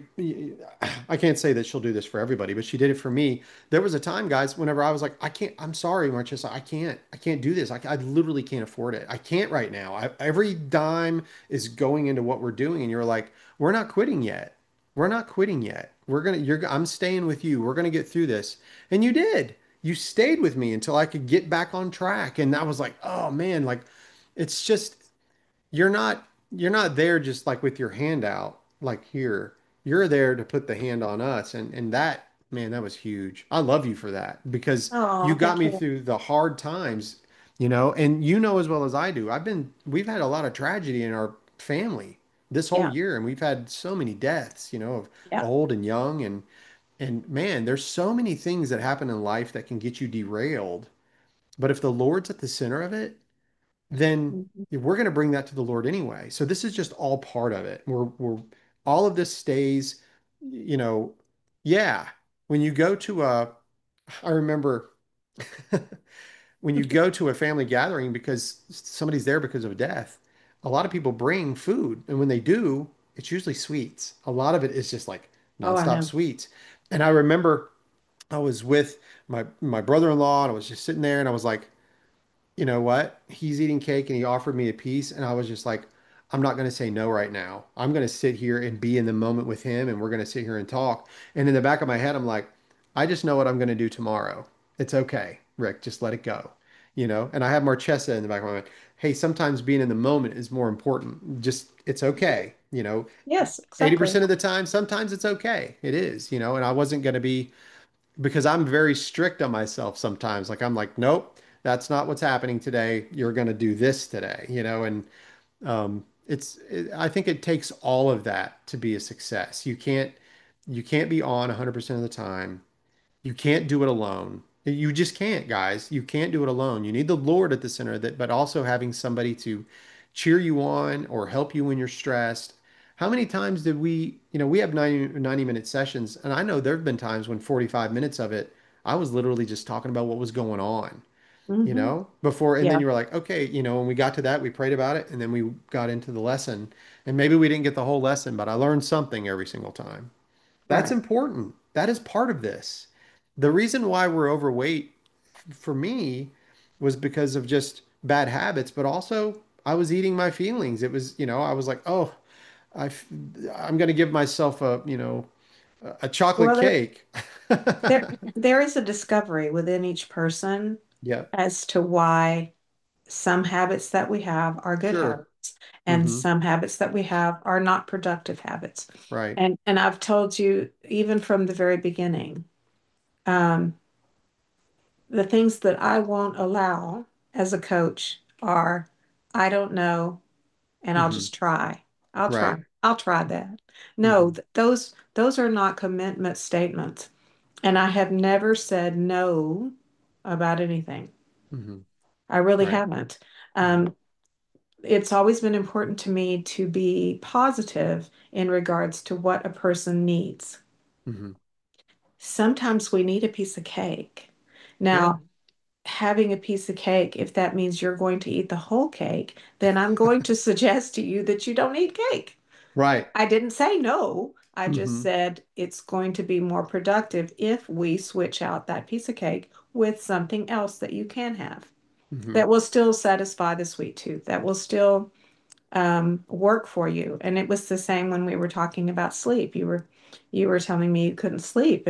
I can't say that she'll do this for everybody, but she did it for me. There was a time, guys, whenever I was like, I'm sorry, Marchesa, I can't do this. I literally can't afford it. I can't right now. Every dime is going into what we're doing. And you're like, we're not quitting yet. We're not quitting yet. I'm staying with you. We're going to get through this. And you did. You stayed with me until I could get back on track. And I was like, oh man, like it's just, you're not there just like with your hand out like here. You're there to put the hand on us and that man, that was huge. I love you for that because you Oh, got thank me you. through the hard times, and as well as I do. We've had a lot of tragedy in our family this whole Yeah. year and we've had so many deaths, of Yeah. old and young and man, there's so many things that happen in life that can get you derailed. But if the Lord's at the center of it, then Mhm. we're going to bring that to the Lord anyway. So this is just all part of it. We're all of this stays, you know, yeah. When you go to I remember when you go to a family gathering because somebody's there because of a death, a lot of people bring food. And when they do, it's usually sweets. A lot of it is just like Oh, I nonstop know. sweets. And I remember I was with my brother-in-law and I was just sitting there and I was like, you know what? He's eating cake and he offered me a piece. And I was just like, I'm not going to say no right now. I'm going to sit here and be in the moment with him and we're going to sit here and talk. And in the back of my head, I'm like, I just know what I'm going to do tomorrow. It's okay, Rick. Just let it go. And I have Marchesa in the back of my mind. Hey, sometimes being in the moment is more important. Just, it's okay. Yes, exactly. 80% of the time, sometimes it's okay. It is. And I wasn't going to be because I'm very strict on myself sometimes. Like I'm like, nope, that's not what's happening today. You're going to do this today. And I think it takes all of that to be a success. You can't be on 100% of the time. You can't do it alone. You just can't, guys. You can't do it alone. You need the Lord at the center of it, but also having somebody to cheer you on or help you when you're stressed. How many times did we have 90-minute sessions, and I know there have been times when 45 minutes of it, I was literally just talking about what was going on. Hmm. before, and then Yeah, you were like, okay, when we got to that, we prayed about it, and then we got into the lesson, and maybe we didn't get the whole lesson, but I learned something every single time. That's right. important. That is part of this. The reason why we're overweight for me was because of just bad habits, but also I was eating my feelings. It was, I was like, oh, I, I'm going to give myself a chocolate Well, cake. there is a discovery within each person Yeah, as to why some habits that we have are good sure. habits and Hmm. some habits that we have are not productive habits. Right. And I've told you even from the very beginning, um, the things that I won't allow as a coach are I don't know and I'll Hmm. just try. I'll try. Right. I'll try that. No, Hmm. those are not commitment statements. And I have never said no about anything. Hmm. I really Right. haven't. Right. Um, it's always been important to me to be positive in regards to what a person needs. Hmm. Sometimes we need a piece of cake. Yeah. Now, having a piece of cake, if that means you're going to eat the whole cake, then I'm going to suggest to you that you don't eat cake. Right. I didn't say no. I just Hmm. said it's going to be more productive if we switch out that piece of cake with something else that you can have Hmm. that will still satisfy the sweet tooth, that will still work for you. And it was the same when we were talking about sleep. You were telling me you couldn't sleep,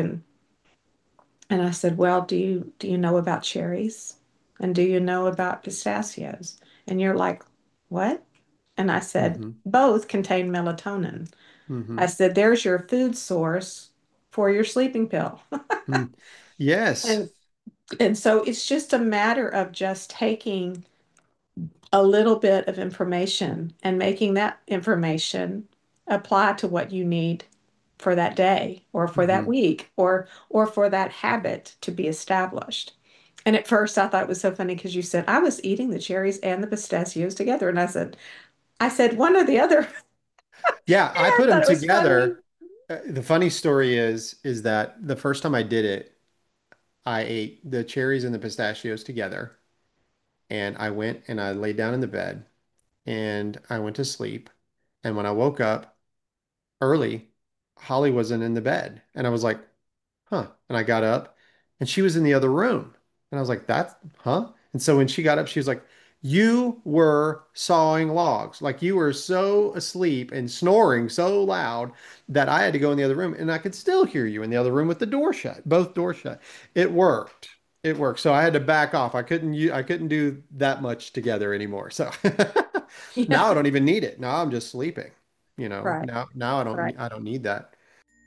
and I said, well, do you know about cherries? And do you know about pistachios? And you're like, what? And I said, Hmm. both contain melatonin. I Hmm. said, there's your food source for your sleeping pill. Hmm. Yes. And and so it's just a matter of just taking a little bit of information and making that information apply to what you need for that day or for that Hmm. week or for that habit to be established. And at first I thought it was so funny because you said I was eating the cherries and the pistachios together. And I said one or the other. Yeah, And I I put them thought it was funny. together. The funny story is that the first time I did it, I ate the cherries and the pistachios together, and I went and I laid down in the bed and I went to sleep. And when I woke up early, Holly wasn't in the bed. And I was like, huh. And I got up and she was in the other room. And I was like, that's, huh? And so when she got up, she was like, you were sawing logs. Like you were so asleep and snoring so loud that I had to go in the other room and I could still hear you in the other room with the door shut, both doors shut. It worked. It worked. So I had to back off. I couldn't do that much together anymore. So Yeah, now I don't even need it. Now I'm just sleeping. right, Now right. I don't need that.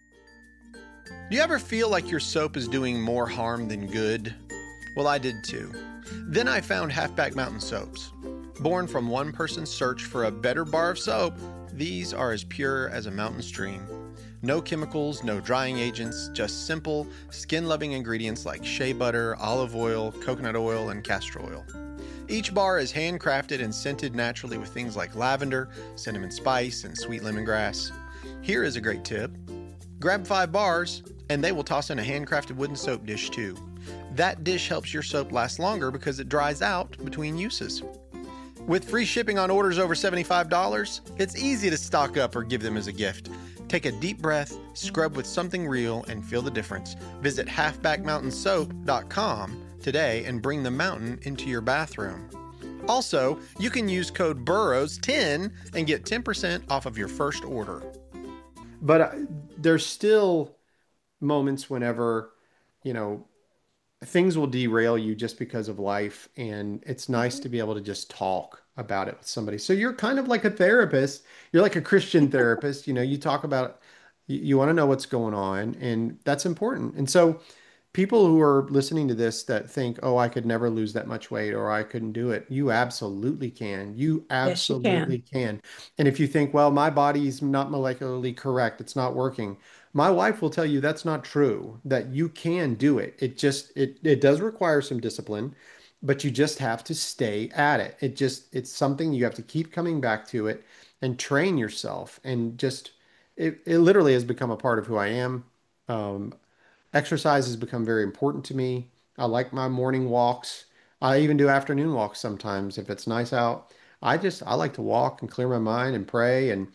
Do you ever feel like your soap is doing more harm than good? Well, I did too. Then I found Halfback Mountain Soaps. Born from one person's search for a better bar of soap, these are as pure as a mountain stream. No chemicals, no drying agents, just simple, skin loving ingredients like shea butter, olive oil, coconut oil, and castor oil. Each bar is handcrafted and scented naturally with things like lavender, cinnamon spice, and sweet lemongrass. Here is a great tip: grab 5 bars, and they will toss in a handcrafted wooden soap dish too. That dish helps your soap last longer because it dries out between uses. With free shipping on orders over $75, it's easy to stock up or give them as a gift. Take a deep breath, scrub with something real, and feel the difference. Visit halfbackmountainsoap.com today and bring the mountain into your bathroom. Also, you can use code BURROWS10 and get 10% off of your first order. But there's still moments whenever, you know, things will derail you just because of life. And it's nice to be able to just talk about it with somebody. So you're kind of like a therapist. You're like a Christian therapist. You talk about, you want to know what's going on, and that's important. And so people who are listening to this that think, oh, I could never lose that much weight or I couldn't do it, you absolutely can. You Yes, you absolutely can. can. And if you think, well, my body's not molecularly correct, it's not working, my wife will tell you that's not true, that you can do it. It does require some discipline, but you just have to stay at it. It's something you have to keep coming back to it and train yourself and just it literally has become a part of who I am. Um, Exercise has become very important to me. I like my morning walks. I even do afternoon walks sometimes if it's nice out. I like to walk and clear my mind and pray and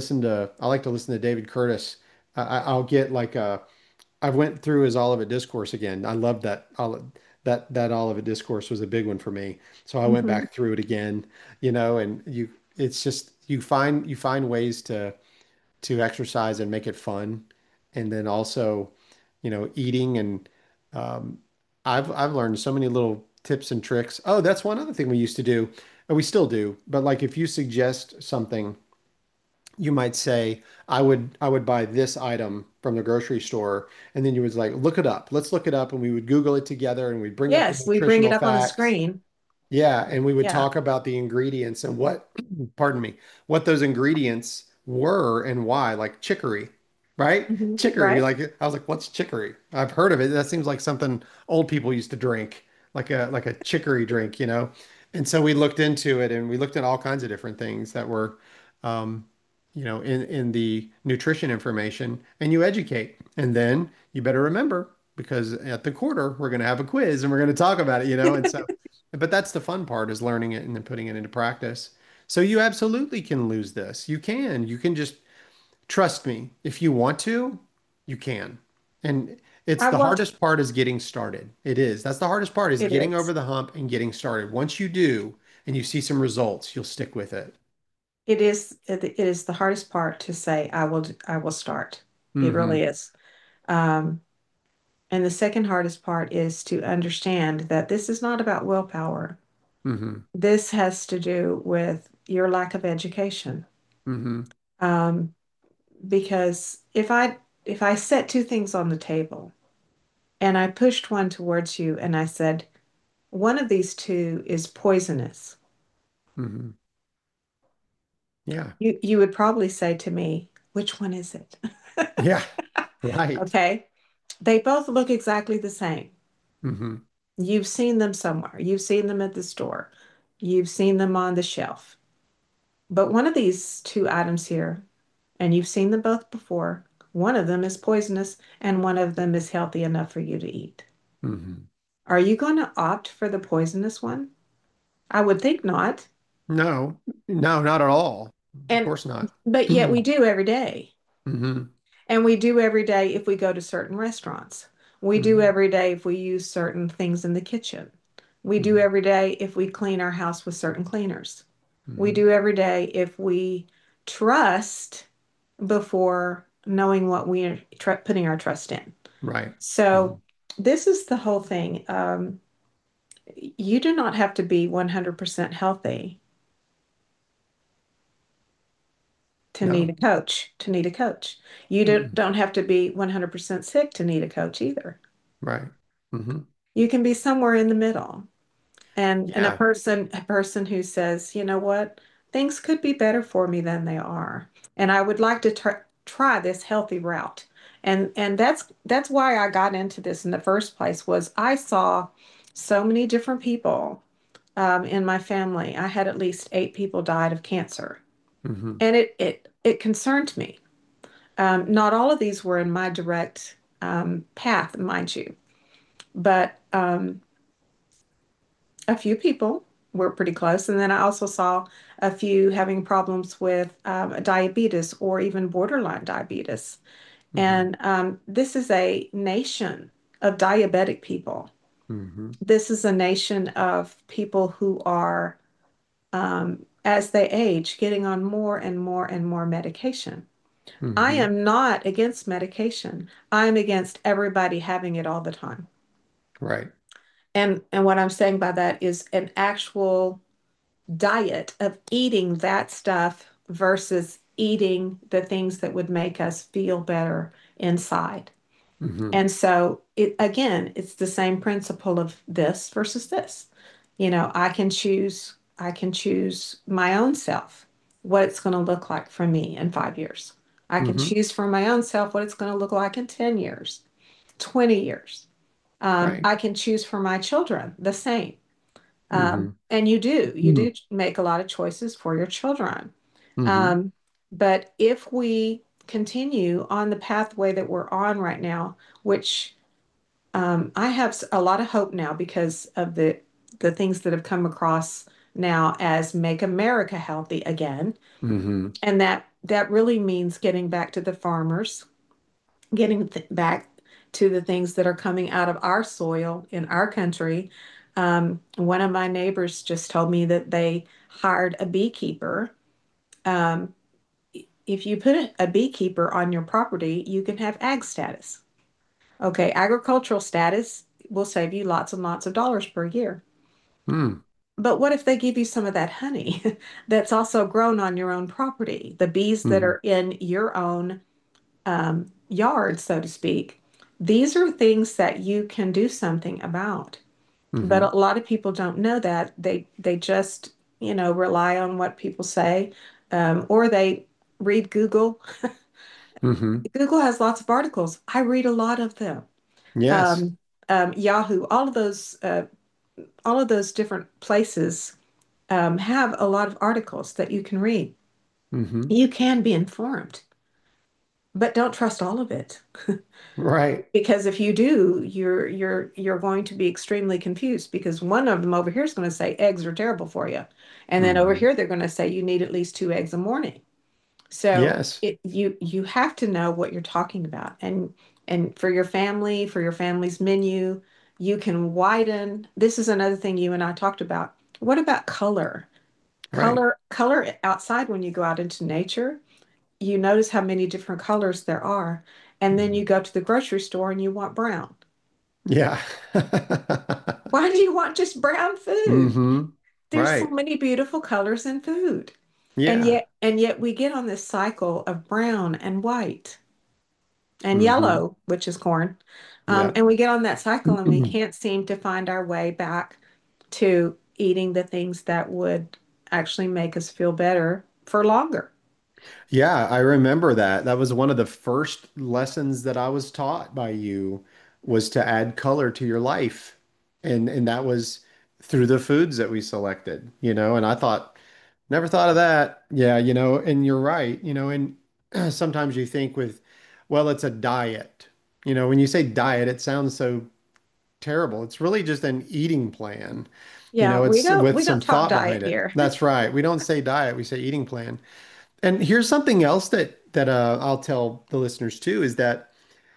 I like to listen to David Curtis. I'll get like I went through his Olivet Discourse again. I love that Olivet Discourse was a big one for me. So I went Mhm. back through it again, and it's just you find ways to exercise and make it fun. And then also, eating and um, I've learned so many little tips and tricks. Oh, that's one other thing we used to do, and we still do. But like if you suggest something, you might say, I would buy this item from the grocery store, and then you would like look it up. Let's look it up, and we would Google it together, and we'd bring up the Yes, we bring it nutritional up on the facts. screen. Yeah, and we would Yeah. talk about the ingredients and pardon me, what those ingredients were and why, like chicory, right? Chicory, Right. like I was like, what's chicory? I've heard of it. That seems like something old people used to drink, like a chicory drink, you know? And so we looked into it and we looked at all kinds of different things that were, um, in the nutrition information, and you educate. And then you better remember because at the quarter we're going to have a quiz and we're going to talk about it, and so but that's the fun part is learning it and then putting it into practice. So you absolutely can lose this. You can just trust me. If you want to, you can. And it's I the want hardest part is getting started. It is. That's the hardest part is it getting is. over the hump and getting started. Once you do and you see some results, you'll stick with it. It is the hardest part to say I will start. It Hmm. really is. Um, and the second hardest part is to understand that this is not about willpower. Hmm. This has to do with your lack of education. Hmm. Um, because if I set two things on the table and I pushed one towards you and I said, one of these two is poisonous, Hmm. Yeah. you would probably say to me, which one is it? Yeah. Right. Okay. They both look exactly the same. Hmm. You've seen them somewhere. You've seen them at the store. You've seen them on the shelf. But one of these two items here, and you've seen them both before, one of them is poisonous and one of them is healthy enough for you to eat. Hmm. Are you going to opt for the poisonous one? I would think not. No, no, not at all. Of And course not. but yet we do every day. Hmm. And we do every day if we go to certain restaurants. We do Hmm. every day if we use certain things in the kitchen. We do Hmm. every day if we clean our house with certain cleaners. We Hmm. do every day if we trust before knowing what we are putting our trust in. Right. Hmm. So this is the whole thing. You do not have to be 100% healthy to need No. a coach, to need a coach. You Mm-mm. don't have to be 100% sick to need a coach either. Right. Hmm. You can be somewhere in the middle. And a Yeah. person who says, you know what, things could be better for me than they are. And I would like to try this healthy route. And that's why I got into this in the first place was I saw so many different people in my family. I had at least 8 people died of cancer. Hmm. And it concerned me. Not all of these were in my direct path, mind you, but a few people were pretty close. And then I also saw a few having problems with diabetes or even borderline diabetes. Hmm. And this is a nation of diabetic people. Hmm. This is a nation of people who are, as they age, getting on more and more and more medication. I Hmm. am not against medication. I'm against everybody having it all the time. Right. And what I'm saying by that is an actual diet of eating that stuff versus eating the things that would make us feel better inside. Hmm. And so it's the same principle of this versus this. I can choose my own self, what it's going to look like for me in 5 years. I can Hmm. choose for my own self what it's going to look like in 10 years, 20 years. Right. I can choose for my children the same. Hmm. And you do make a lot of choices for your children. Hmm. Um, but if we continue on the pathway that we're on right now, which I have a lot of hope now because of the things that have come across now as Make America Healthy Again. Hmm. And that really means getting back to the farmers, getting back to the things that are coming out of our soil in our country. One of my neighbors just told me that they hired a beekeeper. Um, if you put a beekeeper on your property, you can have ag status. Okay, agricultural status will save you lots and lots of dollars per year. Hmm. But what if they give you some of that honey that's also grown on your own property? The bees that Hmm. are in your own yard, so to speak. These are things that you can do something about. But Hmm. a lot of people don't know that. They just, rely on what people say, or they read Google. Hmm. Google has lots of articles. I read a lot of them. Yes. Um, Yahoo, all of those different places have a lot of articles that you can read. Hmm. You can be informed, but don't trust all of it. Right. Because if you do, you're going to be extremely confused because one of them over here is going to say eggs are terrible for you. And then over Hmm. here they're going to say you need at least 2 eggs a morning. So Yes. you have to know what you're talking about. And for your family, for your family's menu, you can widen. This is another thing you and I talked about. What about color? Right. Color outside when you go out into nature, you notice how many different colors there are. And then you Mhm. go to the grocery store and you want brown. Yeah. Why do you want just brown food? Hmm. There's so Right. many beautiful colors in food. And Yeah. yet we get on this cycle of brown and white and Hmm. yellow, which is corn. Yeah. And we get on that cycle and we can't seem to find our way back to eating the things that would actually make us feel better for longer. Yeah, I remember that. That was one of the first lessons that I was taught by you was to add color to your life. And that was through the foods that we selected, and I thought never thought of that. Yeah, and you're right, and sometimes you think well, it's a diet. When you say diet, it sounds so terrible. It's really just an eating plan. Yeah, It's with we some don't talk thought diet behind it. here. That's right. We don't say diet, we say eating plan. And here's something else that I'll tell the listeners too is that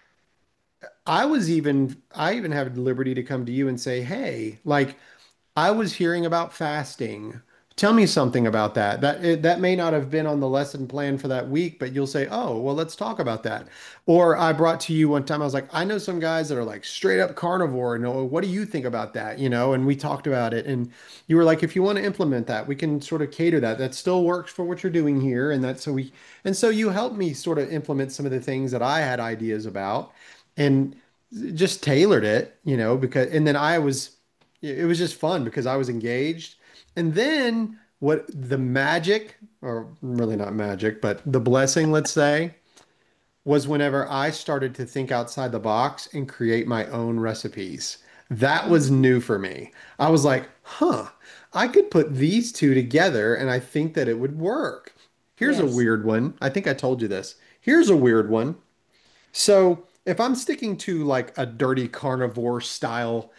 I even have liberty to come to you and say, hey, like I was hearing about fasting. Tell me something about that. That may not have been on the lesson plan for that week, but you'll say, "Oh, well, let's talk about that." Or I brought to you one time, I was like, "I know some guys that are like straight up carnivore, and what do you think about that?" And we talked about it, and you were like, "If you want to implement that, we can sort of cater that. That still works for what you're doing here, and so you helped me sort of implement some of the things that I had ideas about, and just tailored it, because and then I was it was just fun because I was engaged. And then what the magic, or really not magic, but the blessing, let's say, was whenever I started to think outside the box and create my own recipes. That was Mhm. new for me. I was like, huh, I could put these two together and I think that it would work. Here's a Yes. weird one. I think I told you this. Here's a weird one. So if I'm sticking to like a dirty carnivore style,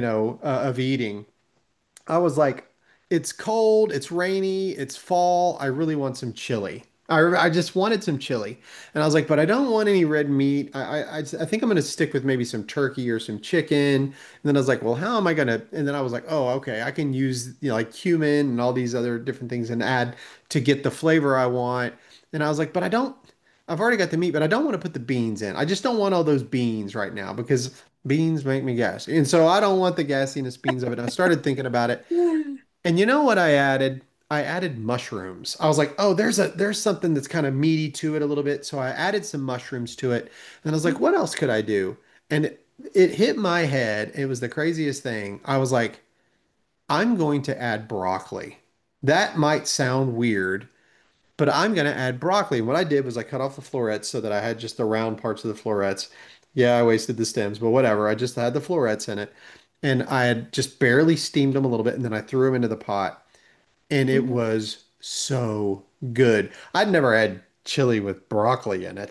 of eating, I was like, it's cold, it's rainy, it's fall. I really want some chili. I just wanted some chili. And I was like, but I don't want any red meat. I think I'm going to stick with maybe some turkey or some chicken. And then I was like, well, how am I going to? And then I was like, oh, okay, I can use, like cumin and all these other different things and add to get the flavor I want. And I was like, but I've already got the meat, but I don't want to put the beans in. I just don't want all those beans right now because beans make me gassy. And so I don't want the gassiness beans of it. I started thinking about it. And you know what I added? I added mushrooms. I was like, oh, there's something that's kind of meaty to it a little bit. So I added some mushrooms to it. And I was like, what Mhm. else could I do? And it hit my head. It was the craziest thing. I was like, I'm going to add broccoli. That might sound weird, but I'm going to add broccoli. And what I did was I cut off the florets so that I had just the round parts of the florets. Yeah, I wasted the stems, but whatever. I just had the florets in it. And I had just barely steamed them a little bit, and then I threw them into the pot. And it Mhm. was so good. I'd never had chili with broccoli in it,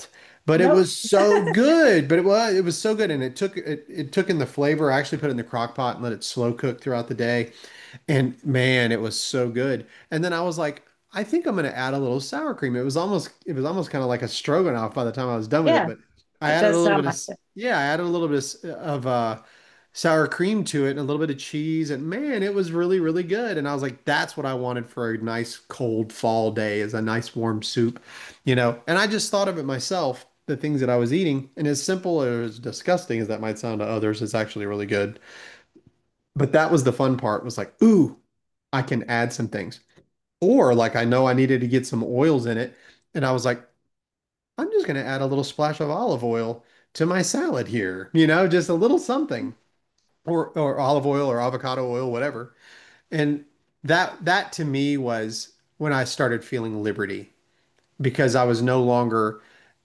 but it Nope. was so good. But it was so good, and it took in the flavor. I actually put it in the crock pot and let it slow cook throughout the day. And man, it was so good. And then I was like, I think I'm gonna add a little sour cream. It was almost kind of like a stroganoff by the time I was done with it. Yeah, But I it added a does little sound bit of like it. yeah, I added a little bit of sour cream to it and a little bit of cheese. And man, it was really, really good. And I was like, that's what I wanted for a nice cold fall day is a nice warm soup, you know. And I just thought of it myself, the things that I was eating. And as simple or as disgusting as that might sound to others, it's actually really good. But that was the fun part was like, ooh, I can add some things. Or like I know I needed to get some oils in it. And I was like, I'm just going to add a little splash of olive oil to my salad here, you know, just a little something. Or olive oil or avocado oil, whatever. And that to me was when I started feeling liberty because I was no longer,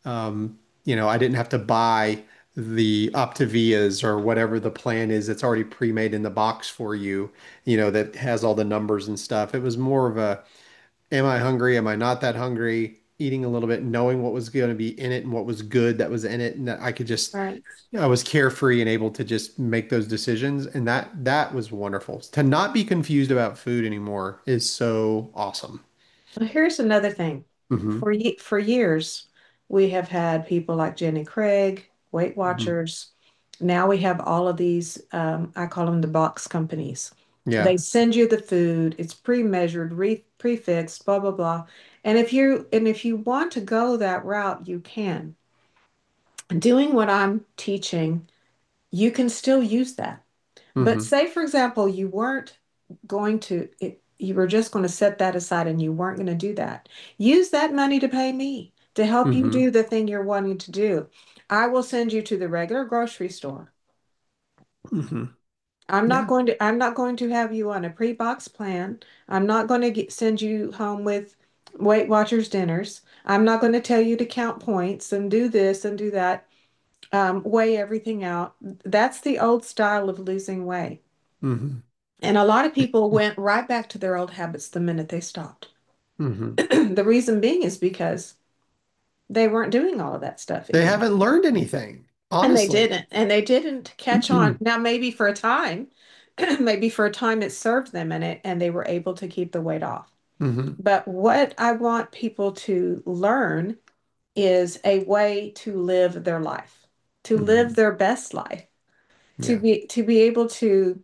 I didn't have to buy the Optavias or whatever the plan is that's already pre-made in the box for you, that has all the numbers and stuff. It was more of a, am I hungry? Am I not that hungry? Eating a little bit, knowing what was going to be in it and what was good that was in it, and that I could just, Right. I was carefree and able to just make those decisions, and that was wonderful. To not be confused about food anymore is so awesome. Well, here's another thing. Hmm. For years, we have had people like Jenny Craig, Weight Hmm. Watchers. Now we have all of these, I call them the box companies. Yeah. They send you the food, it's pre-measured, prefixed, blah, blah, blah. And if you want to go that route, you can. Doing what I'm teaching, you can still use that. But Hmm. say, for example, you weren't going to, you were just going to set that aside and you weren't going to do that. Use that money to pay me to help you Hmm. do the thing you're wanting to do. I will send you to the regular grocery store. Hmm. I'm not Yeah. going to, I'm not going to have you on a pre-box plan. I'm not going to send you home with Weight Watchers dinners. I'm not going to tell you to count points and do this and do that, weigh everything out. That's the old style of losing weight. Hmm. And a lot of people went right back to their old habits the minute they stopped. Hmm. The reason being is because they weren't doing all of that stuff They anymore. haven't learned anything, And they honestly. didn't. And they didn't catch on. Now, maybe for a time, maybe for a time it served them and they were able to keep the weight off. Hmm. But what I want people to learn is a way to live their life, to live Hmm. their best life, to Yeah. be able to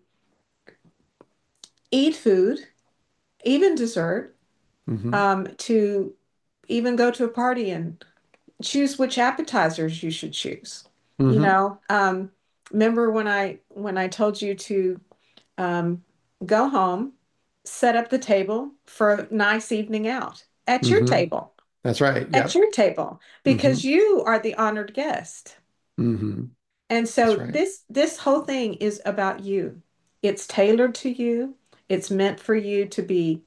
eat food, even dessert, Hmm. to even go to a party and choose which appetizers you should choose. You Hmm. know, remember when I told you to um, go home, set up the table for a nice evening out Hmm. That's right. at Yep. your table, Hmm. because you are the honored guest. Hmm. And That's so right. this whole thing is about you. It's tailored to you. It's meant for you to be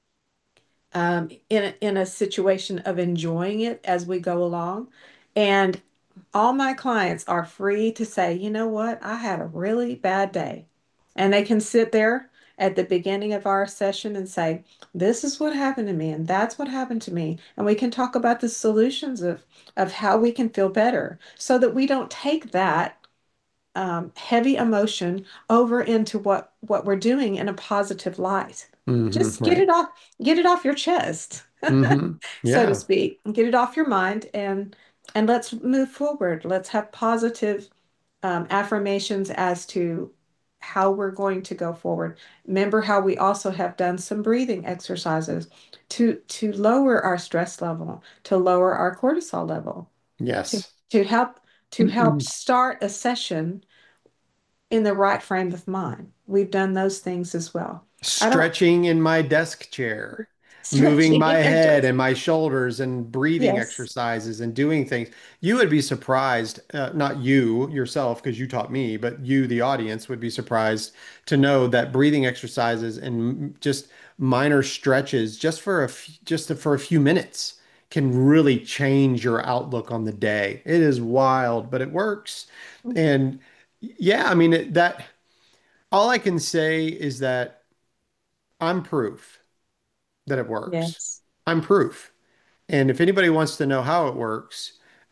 in a situation of enjoying it as we go along. And all my clients are free to say, you know what, I had a really bad day. And they can sit there at the beginning of our session and say, this is what happened to me, and that's what happened to me. And we can talk about the solutions of how we can feel better so that we don't take that heavy emotion over into what we're doing in a positive light. Hmm. Just Right. get it off your chest, Hmm. so to Yeah. speak. Get it off your mind and let's move forward. Let's have positive affirmations as to how we're going to go forward. Remember how we also have done some breathing exercises to lower our stress level, to lower our cortisol level, to Yes. to help to help start a session in the right frame of mind. We've done those things as well. I don't Stretching in my desk chair, moving stretching my in your head chest. and my shoulders and breathing Yes. exercises and doing things. You would be surprised, not you yourself, because you taught me, but you, the audience, would be surprised to know that breathing exercises and just minor stretches just for a few minutes can really change your outlook on the day. It is wild, but it works. And yeah, I mean, that all I can say is that I'm proof that it works. Yes. I'm proof. And if anybody wants to know how it works,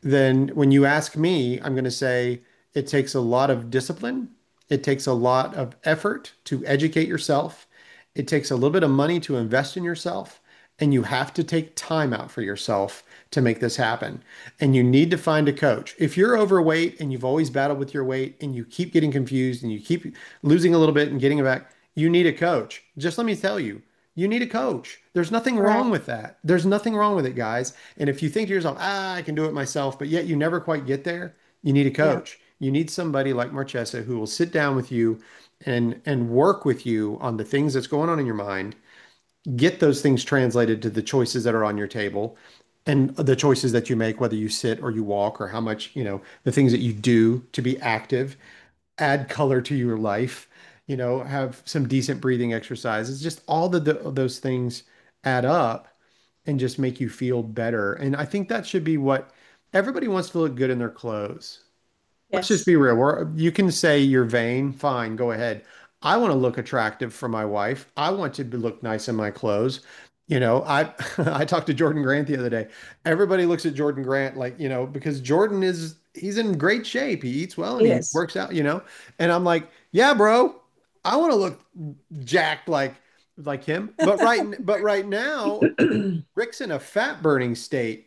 then when you ask me, I'm going to say it takes a lot of discipline. It takes a lot of effort to educate yourself. It takes a little bit of money to invest in yourself. And you have to take time out for yourself to make this happen. And you need to find a coach. If you're overweight and you've always battled with your weight and you keep getting confused and you keep losing a little bit and getting it back, you need a coach. Just let me tell you, you need a coach. There's nothing Right. wrong with that. There's nothing wrong with it, guys. And if you think to yourself, I can do it myself, but yet you never quite get there, you need a Yeah. coach. You need somebody like Marchesa who will sit down with you and work with you on the things that's going on in your mind, get those things translated to the choices that are on your table and the choices that you make, whether you sit or you walk or how much, the things that you do to be active, add color to your life, have some decent breathing exercises. Just all those things add up and just make you feel better. And I think that should be what everybody wants to look good in their clothes. Let's just Yes. be real. You can say you're vain, fine, go ahead. I want to look attractive for my wife. I want to look nice in my clothes. I I talked to Jordan Grant the other day. Everybody looks at Jordan Grant like, because Jordan he's in great shape. He eats well and he Yes. works out. And I'm like, yeah, bro, I want to look jacked like him. But right now, Rick's in a fat burning state.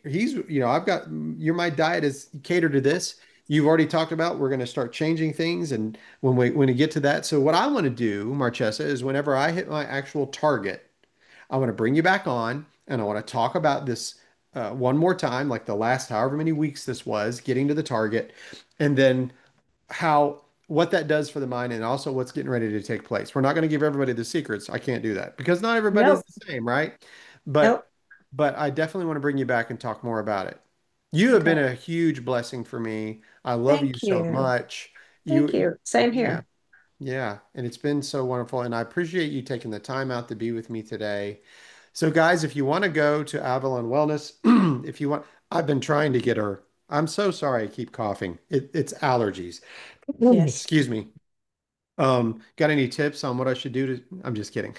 My diet is catered to this. You've already talked about we're going to start changing things, and when we get to that. So what I want to do, Marchesa, is whenever I hit my actual target, I want to bring you back on, and I want to talk about this one more time, like the last however many weeks this was, getting to the target, and then how what that does for the mind, and also what's getting ready to take place. We're not going to give everybody the secrets. I can't do that because not everybody's Nope. the same, right? But Nope. but I definitely want to bring you back and talk more about it. You have been Okay. a huge blessing for me. I love you Thank so you. much. Thank You, you. Same yeah, here. yeah, and it's been so wonderful, and I appreciate you taking the time out to be with me today. So, guys, if you want to go to Avalon Wellness, if you want, I've been trying to get her. I'm so sorry I keep coughing. It's allergies. Yes. Excuse me. Got any tips on what I should do to? I'm just kidding.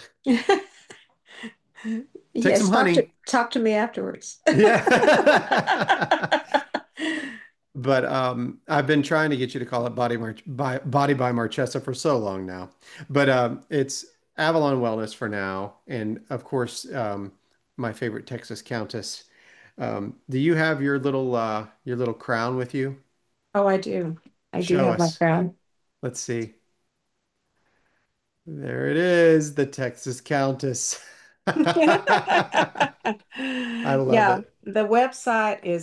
Take some Yes. honey. Talk to me afterwards. Yeah. But I've been trying to get you to call it Body by Marchesa for so long now. But it's Avalon Wellness for now, and of course, my favorite Texas Countess. Do you have your little crown with you? Oh, I do. I do Show have my us. crown. Let's see. There it is, the Texas Countess. I love Yeah, it. the website is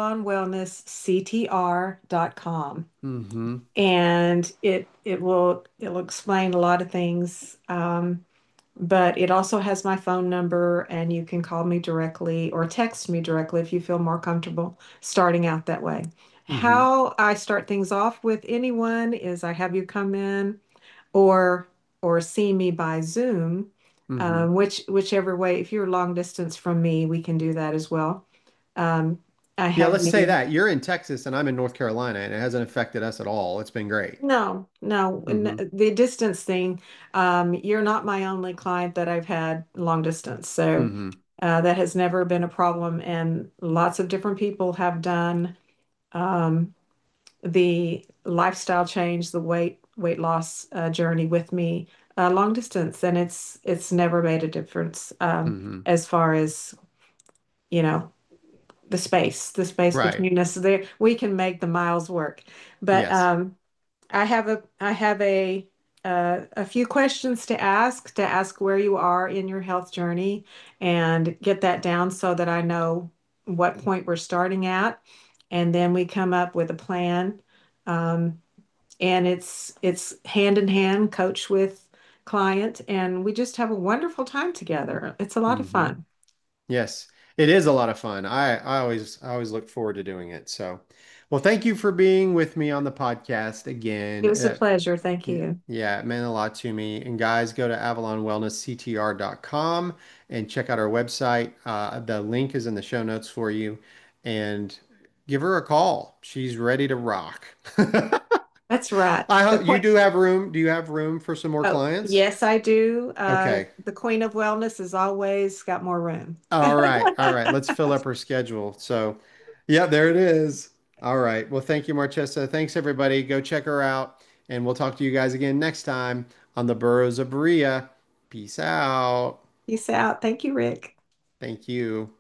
avalonwellnessctr.com. Hmm. And it'll explain a lot of things. But it also has my phone number, and you can call me directly or text me directly if you feel more comfortable starting out that way. Hmm. How I start things off with anyone is I have you come in or see me by Zoom, Hmm. whichever way. If you're long distance from me, we can do that as well. Um, I Yeah, have let's say you. that. You're in Texas and I'm in North Carolina, and it hasn't affected us at all. It's been great. No, no, Hmm. the distance thing. You're not my only client that I've had long distance, so Hmm. that has never been a problem. And lots of different people have done um, the lifestyle change, the weight loss journey with me long distance, and it's never made a difference Hmm. as far as you know the space Right. between us. There we can make the miles work, but Yes. I have a few questions to ask where you are in your health journey and get that down so that I know what point we're starting at, and then we come up with a plan. Um, and it's hand in hand, coach with client, and we just have a wonderful time together. It's a lot of Hmm. fun. Yes. It is a lot of fun. I always look forward to doing it. So, well, thank you for being with me on the podcast It again. was a pleasure. Thank Yeah, you. yeah, it meant a lot to me. And guys, go to avalonwellnessctr.com and check out our website. The link is in the show notes for you. And give her a call. She's ready to rock. That's right. I The hope you point. do have room. Do you have room for some more Oh, clients? yes, I do. Okay. The Queen of Wellness has always got more room. All right. All right. Let's fill up her schedule. So, yeah, there it is. All right. Well, thank you, Marchesa. Thanks, everybody. Go check her out, and we'll talk to you guys again next time on the Burros of Berea. Peace out. Peace out. Thank you, Rick. Thank you.